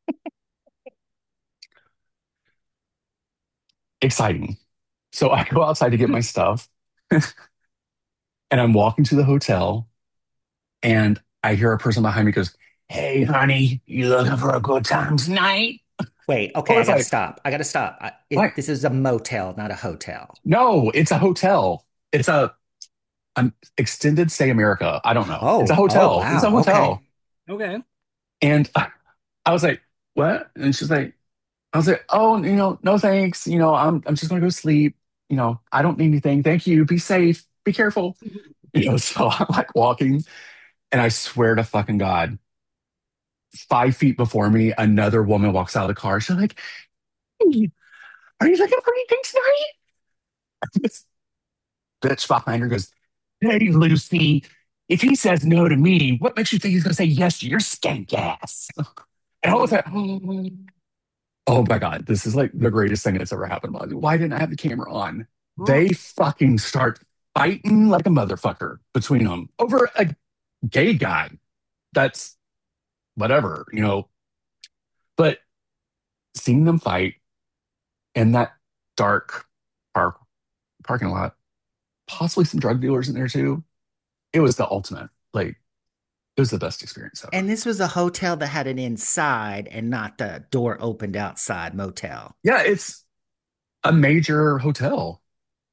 Exciting. So I go outside to get my stuff and I'm walking to the hotel and I hear a person behind me goes, hey, honey, you looking for a good time tonight? Wait, I okay, I was gotta like, stop. I gotta stop. I, what? it, this is a motel, not a hotel. No, it's a hotel. It's a an extended stay America. I don't know. It's a Oh, oh, hotel. It's a wow. Okay. hotel. Okay. And I was like, what? And she's like, I was like, oh, you know, no thanks. You know, I'm I'm just gonna go sleep. You know, I don't need anything. Thank you. Be safe. Be careful. You know, so I'm like walking, and I swear to fucking God, five feet before me, another woman walks out of the car. She's like, hey, are you looking for anything tonight? This bitch behind her goes, hey, Lucy, if he says no to me, what makes you think he's gonna say yes to your skank ass? And I was like, oh, oh my God, this is like the greatest thing that's ever happened. Why didn't I have the camera on? They fucking start fighting like a motherfucker between them over a gay guy. That's whatever, you know. But seeing them fight in that dark park parking lot, possibly some drug dealers in there too, it was the ultimate. Like, it was the best experience ever. And this was a hotel that had an inside and not the door opened outside motel. Yeah, it's a major hotel.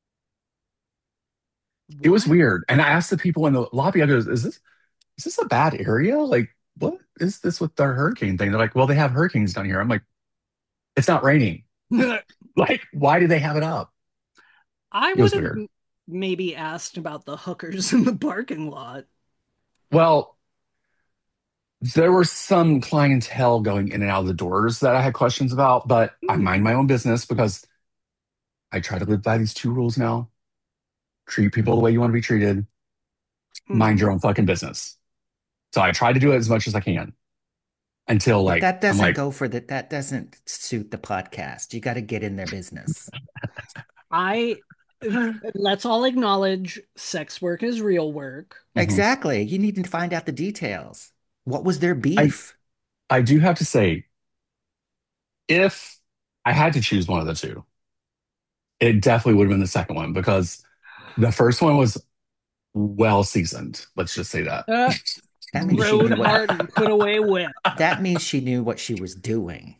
It was What? weird. And I asked the people in the lobby, I goes, is this is this a bad area? Like, what is this with the hurricane thing? They're like, well, they have hurricanes down here. I'm like, it's not raining. Like, why do they have it up? I It would was have weird. m- maybe asked about the hookers in the parking lot. Well, there was some clientele going in and out of the doors that I had questions about, but I Hmm. mind my own business because I try to live by these two rules now. Treat people the way you want to be treated. Mind Mhm. your own fucking business. So I try to do it as much as I can until But like that I'm doesn't like, go for the that doesn't suit the podcast. You got to get in their business. I let's all acknowledge sex work is real work. mhm. Exactly. You need to find out the details. What was their I beef? I do have to say, if I had to choose one of the two, it definitely would have been the second one because the first one was well seasoned. Let's just say that. Uh, That means she rode knew what hard and put away wet. that means she knew what she was doing.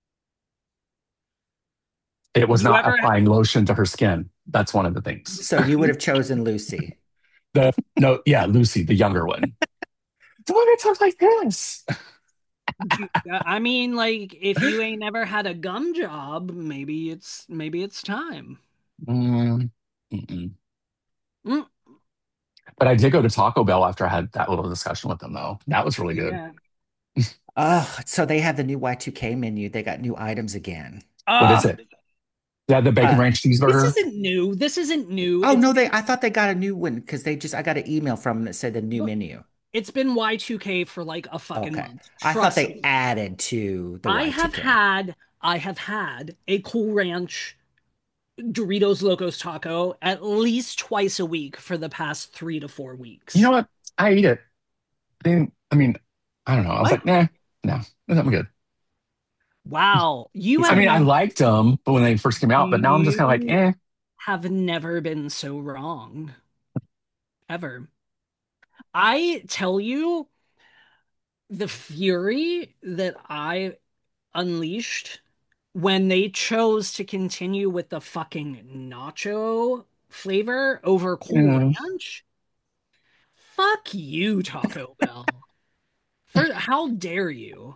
It was You not ever applying lotion to her skin. That's one of the things. So you would have chosen Lucy. The no, yeah, Lucy, the younger one. The one that talks like this. you, I mean, like, if you ain't never had a gum job, maybe it's maybe it's time. Mm, mm-mm. Mm, But I did go to Taco Bell after I had that little discussion with them, though. That was really good. yeah. Oh, so they have the new Y two K menu. They got new items again. What is Uh, it? Yeah, the bacon Uh, ranch this cheeseburger. isn't new. This isn't new. oh It's no, they been I thought they got a new one because they just I got an email from them that said the new look, menu. it's been Y two K for like a fucking Okay. month. I thought Trust they me. added to the I have Y two K. had I have had a Cool Ranch Doritos Locos taco at least twice a week for the past three to four You know weeks. what? I ate it. I didn't, I mean, I don't know. I was What? like, nah, no, I'm good. Wow. You He's I have mean, like, I liked them, but when they first came out, but now I'm just kind of like, you eh. have never been so wrong. Ever. I tell you, the fury that I unleashed when they chose to continue with the fucking nacho flavor over Cool Yeah. Ranch. Fuck you, Taco Bell. For how dare you?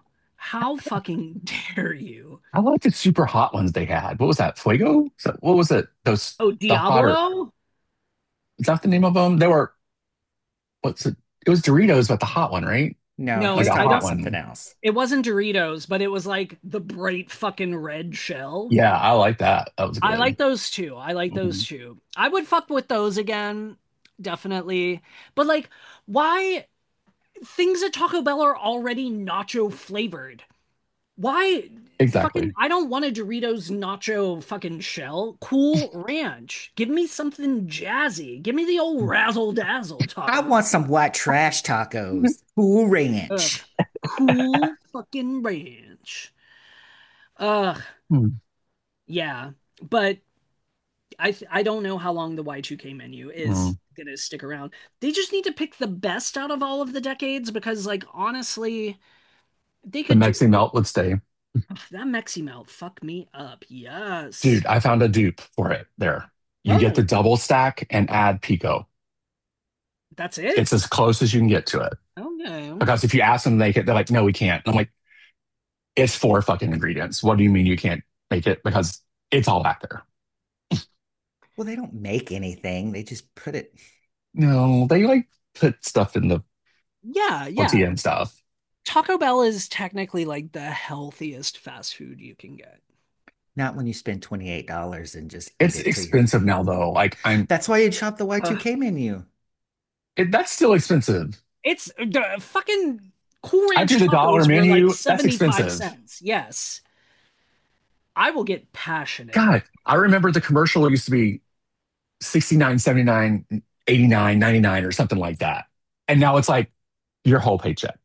How fucking dare you? I like the super hot ones they had. What was that? Fuego? Is that- what was it? Those Oh, the hotter. Diablo? Is that the name of them? They were what's it? It was Doritos, but the hot one, right? No, No, Like he's a I talking hot about don't. something one. else. It wasn't Doritos, but it was like the bright fucking red shell. Yeah, I like that. That was I like good. those too. I like those Mhm. too. I would fuck with those again, definitely. But like, why things at Taco Bell are already nacho flavored? Why fucking Exactly. I don't want a Doritos nacho fucking shell. Cool Ranch. Give me something jazzy. Give me the old razzle dazzle I Taco want Bell. some white trash tacos. Cool Ugh. Ranch. Cool fucking ranch. Ugh. Hmm. Yeah. But I th- I don't know how long the Y two K menu is Mm. gonna stick around. They just need to pick the best out of all of the decades because, like, honestly, they The could do Mexi Melt would stay. that Mexi Melt. Fuck me up. Yes. Dude, I found a dupe for it there. You get the Oh, double stack and add pico. that's it? It's as close as you can get to it. Okay. Because if you ask them to make it, they're like, no, we can't. And I'm like, it's four fucking ingredients. What do you mean you can't make it? Because it's all back there. Well, they don't make anything. They just put it. No, they like put stuff in the Yeah, yeah. tortilla and stuff. Taco Bell is technically like the healthiest fast food you can get. Not when you spend twenty-eight dollars and just eat It's it till you're. expensive now though. Like I'm That's why you shop the Uh, Y two K menu. it, that's still expensive. it's the fucking Cool I Ranch do the dollar tacos were like menu. That's seventy-five expensive. cents. Yes. I will get passionate. God, I remember the commercial used to be sixty-nine, seventy-nine, eighty-nine, ninety-nine, or something like that. And now it's like your whole paycheck.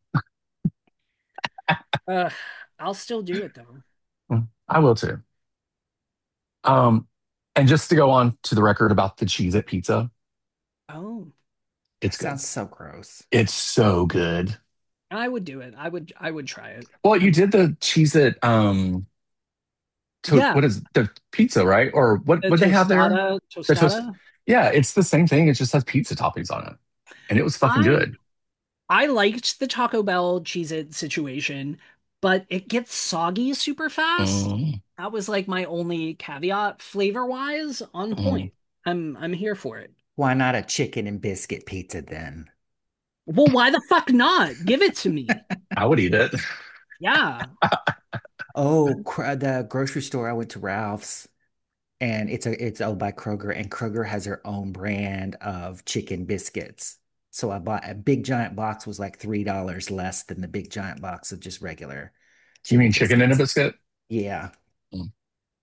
Uh, I'll still do it though. Mm, I will too. Um, and just to go on to the record about the cheese at pizza, Oh, That it's good. sounds so gross. It's so good. I would do it. I would I would try it. Well, you did the cheese at um to Yeah, what is the pizza, right? Or what the what they have there? tostada, The toast. tostada. Yeah, it's the same thing. It just has pizza toppings on it. And it was fucking I good. I liked the Taco Bell Cheez-It situation, but it gets soggy super fast. Mm, That was like my only caveat flavor-wise on mm. point. I'm I'm here for it. Why not a chicken and biscuit pizza then? Well, why the fuck not? Give it to me. I would eat it. Yeah. Oh, cr- the grocery store I went to Ralph's and it's a it's owned by Kroger and Kroger has their own brand of chicken biscuits. So I bought a big giant box was like three dollars less than the big giant box of just regular You chicken mean chicken in a biscuits. biscuit? Yeah. Mm.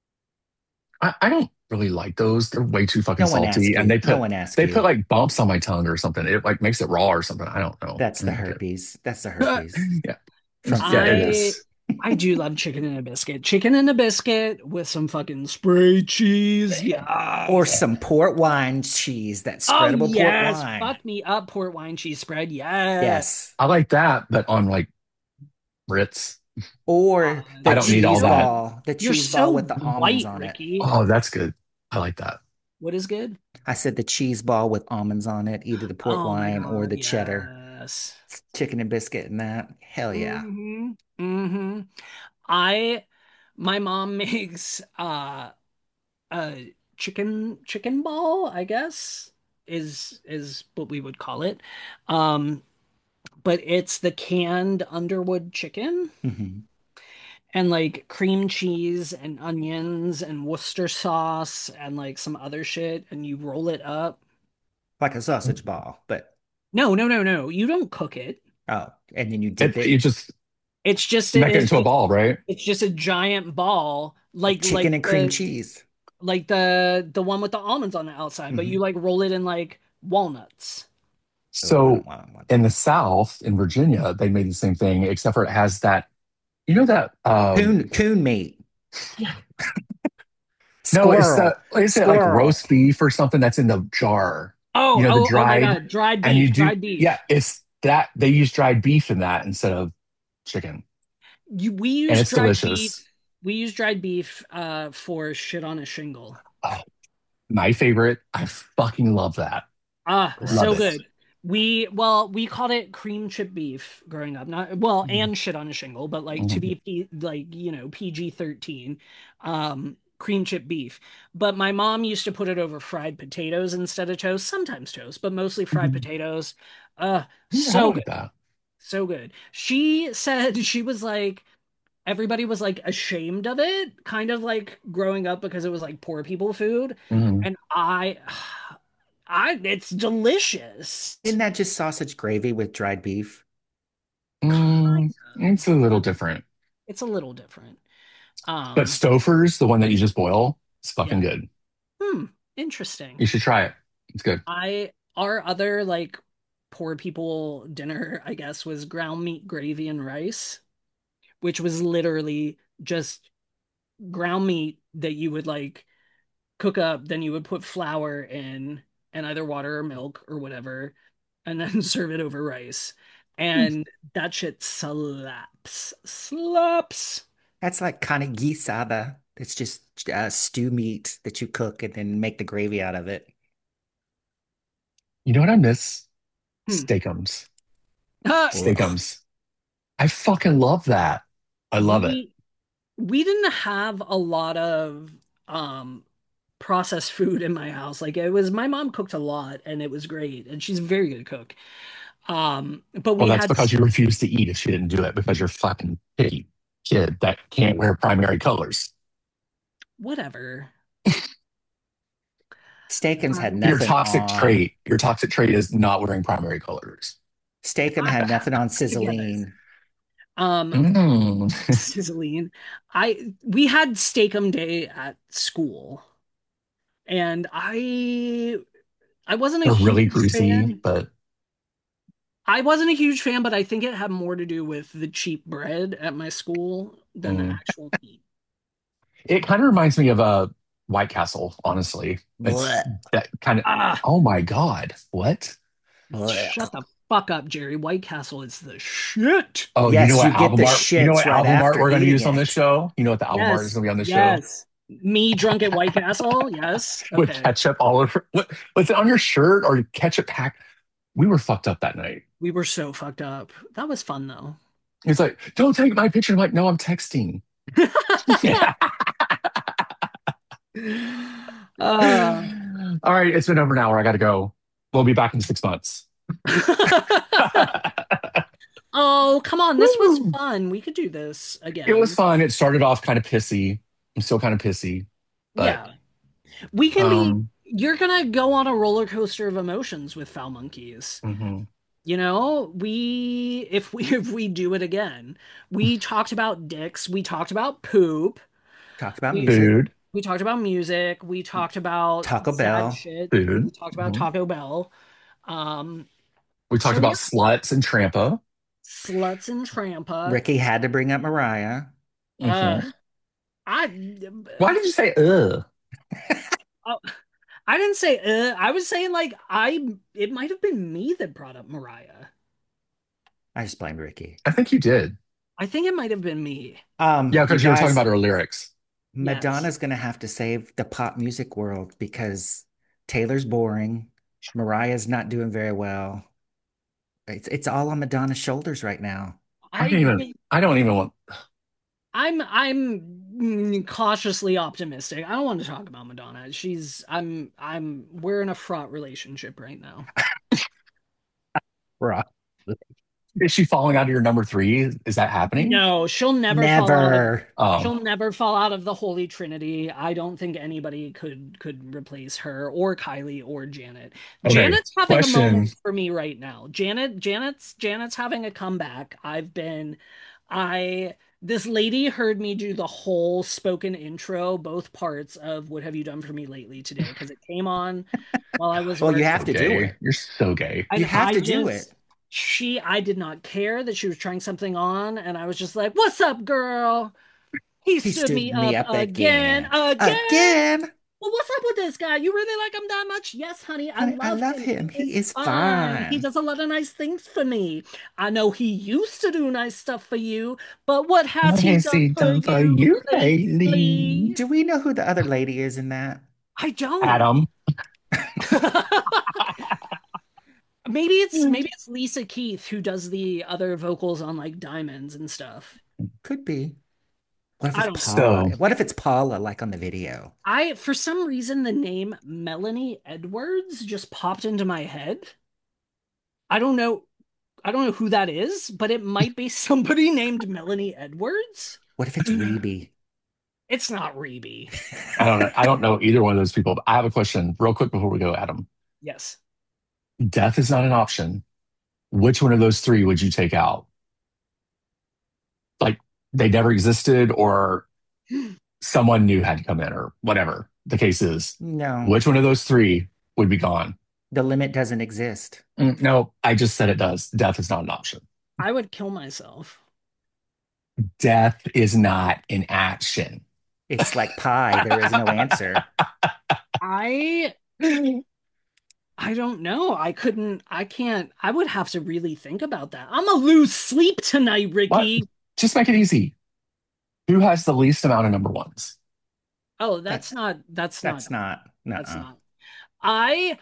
I, I don't really like those. They're way too fucking No one salty, asked and you. they No put one asked they put you. like bumps on my tongue or something. It like makes it raw or something. I don't know. That's I the don't like it. herpes. That's the herpes Yeah, from yeah, it I Fritos. is. I do love chicken in a biscuit. Chicken in a biscuit with some fucking spray cheese. Or Yes. some port wine cheese, that Oh spreadable port yes. wine. Fuck me up, port wine cheese spread. Yes. Yes. I like that, but on like Ritz, Or I the Uh, don't you're need all cheese that. so ball, the you're cheese ball so with the almonds white, on it. Ricky. Oh, that's good. I like that. What is good? I said the cheese ball with almonds on it, either the port Oh my wine or God, the cheddar. yes. Chicken and biscuit and that. Hell yeah. Mm-hmm. Mm-hmm. I my mom makes uh a chicken chicken ball, I guess, is is what we would call it. Um, but it's the canned Underwood chicken Hmm. and like cream cheese and onions and Worcester sauce and like some other shit, and you roll it up. Like a sausage ball, but No, no, no, no. You don't cook it. oh, and then you dip It, you it. just It's just make it it's into a it's ball, right? it's just a giant ball, Like like chicken like and cream the cheese. like the the one with the almonds on the outside, but you Hmm. like roll it in like walnuts. Oh, I So don't want one. in the South, in Virginia, they made the same thing, except for it has that. You know that? Um, Coon coon meat. no, it's Squirrel. that. Is it like Squirrel. roast beef or something that's in the jar? Oh, You know, the oh, oh my dried, God, dried and you beef, do. dried Yeah, beef. it's that they use dried beef in that instead of chicken, You, we and use it's dried beef. delicious. We use dried beef uh for shit on a shingle. Oh, my favorite. I fucking love that. Ah, Love so Gross. it. good. We well, we called it cream chip beef growing up. Not well, Mhm. and shit on a shingle, but like to Mhm. be P- like, you know, P G thirteen, um, cream chip beef. But my mom used to put it over fried potatoes instead of toast, sometimes toast, but mostly fried Mhm. potatoes. Uh, Yeah, I so don't good, get that. so good. She said she was like everybody was like ashamed of it, kind of like growing up because it was like poor people food. Mhm. And I I it's delicious. Isn't that just sausage gravy with dried beef? Mm, Kind it's of. a little different. It's a little different. But Um, Stouffer's, the one that you just boil, it's fucking yeah. good. Hmm. Interesting. You should try it. It's good. I our other like poor people dinner, I guess, was ground meat gravy and rice, which was literally just ground meat that you would like cook up, then you would put flour in and either water or milk or whatever, and then serve it over rice. And that shit slaps. Slaps. That's like carne guisada. It's just uh, stew meat that you cook and then make the gravy out of it. You know what I miss? Hmm. Steakums. Uh, Ugh. Steakums. I fucking love that. I love it. we we didn't have a lot of um processed food in my house. Like it was my mom cooked a lot and it was great and she's a very good cook. Um, but Well, we that's had because you refuse to eat if she didn't do it because you're fucking picky kid that can't wear primary colors. whatever. Steakums had Um, Your nothing toxic on. trait, your toxic trait is not wearing primary colors. Steakum I, had nothing on I get this. sizzling. Um, Mm. Sizzling. I we had Steakum Day at school, and I I wasn't a They're really huge greasy, fan. but I wasn't a huge fan, but I think it had more to do with the cheap bread at my school than the mm. actual meat. It kind of reminds me of a White Castle, honestly. It's Blech, that kind of, Ah, oh my God, what? blech. shut the fuck up, Jerry. White Castle is the shit. Oh, you know Yes, what you get album the art, you know shits what right album art after we're going to eating use on this it. show? You know what the album art is Yes, going to be on this show? yes. Me drunk at White Castle. Yes. With Okay. ketchup all over. What, was it on your shirt or ketchup pack? We were fucked up that night. We were so fucked up. That was fun though. He's like, don't take my picture. I'm like, no, I'm texting. Yeah. Uh, All right, it's been over an hour. I got to go. We'll be back in six months. oh, come on. This was Woo. fun. We could do this It was again. fun. It started off kind of pissy. I'm still kind of pissy, but Yeah. We can be, um, you're gonna go on a roller coaster of emotions with Foul Monkeys. mhm. You know, we if we if we do it again, we talked about dicks, we talked about poop, Talked about we music. Food, we talked about music, we talked about Taco sad Bell. shit, we food. talked about Mhm. Taco Bell. Um, We talked so yeah, about sluts and trampa. sluts and trampa. Ricky had to bring up Mariah. Uh, Mhm. I Why did you say ugh? uh, I didn't say uh, I was saying like I it might have been me that brought up Mariah. I just blamed Ricky. I think you did. I think it might have been me. Um, Yeah, you because you were talking guys, about her lyrics. Yes. Madonna's gonna have to save the pop music world because Taylor's boring. Mariah's not doing very well. It's it's all on Madonna's shoulders right now. I don't even. I I don't even want. I'm I'm cautiously optimistic. I don't want to talk about Madonna. She's I'm I'm we're in a fraught relationship right now. Right. Is she falling out of your number three? Is that happening? No, she'll never fall out of Never. Um. she'll never fall out of the Holy Trinity. I don't think anybody could could replace her or Kylie or Janet. Okay. Janet's having a Question. moment for me right now. Janet Janet's Janet's having a comeback. I've been I this lady heard me do the whole spoken intro, both parts of What Have You Done For Me Lately today because it came on while I was Well, you working. have So to do gay. it. You're so gay. You And have I to do it. just, she, I did not care that she was trying something on. And I was just like, what's up, girl? He He stood me stood me up up again, again. again. Again. Well, what's up with this guy? You really like him that much? Yes, honey, I Honey, I love love him. him. He He is is fine. He fine. does a lot of nice things for me. I know he used to do nice stuff for you, but what has What he has done he for done for you you lately? lately? Do we know who the other lady is in that? I don't. Adam. Maybe it's maybe it's Lisa Keith who does the other vocals on like Diamonds and stuff. Could be. What if I it's don't Paula? So- What if it's Paula, like on the video? I for some reason the name Melanie Edwards just popped into my head. I don't know I don't know who that is, but it might be somebody named Melanie Edwards. What if it's Reby? It's not Reby. I don't know. I don't know either one of those people. But I have a question real quick before we go, Adam. Yes. Death is not an option. Which one of those three would you take out? Like they never existed or someone new had to come in or whatever the case is. No, Which one of those three would be gone? the limit doesn't exist. Mm, no, I just said it does. Death is not an option. I would kill myself. Death is not an action. It's like pie. There is no answer. I I don't know. I couldn't I can't I would have to really think about that. I'm gonna lose sleep tonight, Ricky. What? Just make it easy. Who has the least amount of number ones? Oh, that's, That's- not that's, That's not not. that's nuh-uh. not. I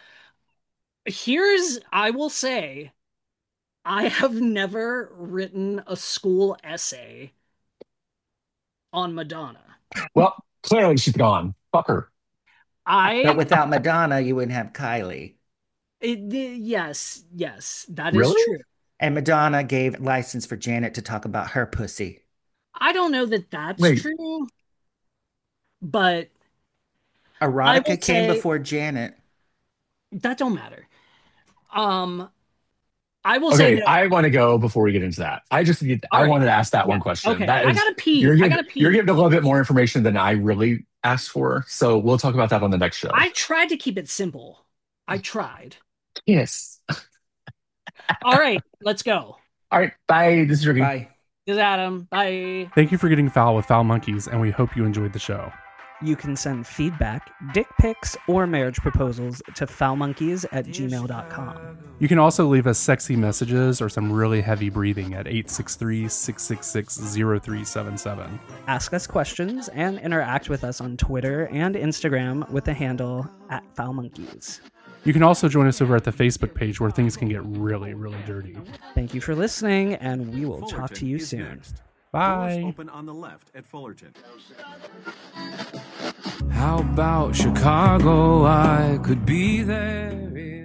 here's I will say I have never written a school essay on Madonna. Well, clearly she's gone. Fuck her. I But without Madonna, you wouldn't have Kylie. it, yes, yes, that is Really? true. And Madonna gave license for Janet to talk about her pussy. I don't know that that's Wait. true, but I will Erotica came say- before Janet. that don't matter. Um, I will say Okay, no. I want to go before we get into that. I just need, All I right. wanted to ask that Yeah. one question. Okay, That I is- gotta pee. You're I giving, gotta pee. you're giving a little bit more information than I really asked for. So we'll talk about that on the next show. I tried to keep it simple. I tried. yes. All right, let's go. All right. Bye. This is Ricky. Bye. This is Adam. Bye. Thank you for getting foul with Foul Monkeys, and we hope you enjoyed the show. You can send feedback, dick pics, or marriage proposals to foulmonkeys at gmail dot com. You can also leave us sexy messages or some really heavy breathing at eight six three, six six six, zero three seven seven. Ask us questions and interact with us on Twitter and Instagram with the handle at foulmonkeys. You can also join us over at the Facebook page where things can get really, really dirty. Thank you for listening, and we will talk Fullerton to you is soon. next. Bye. Doors open on the left at Fullerton. How about Chicago? I could be there.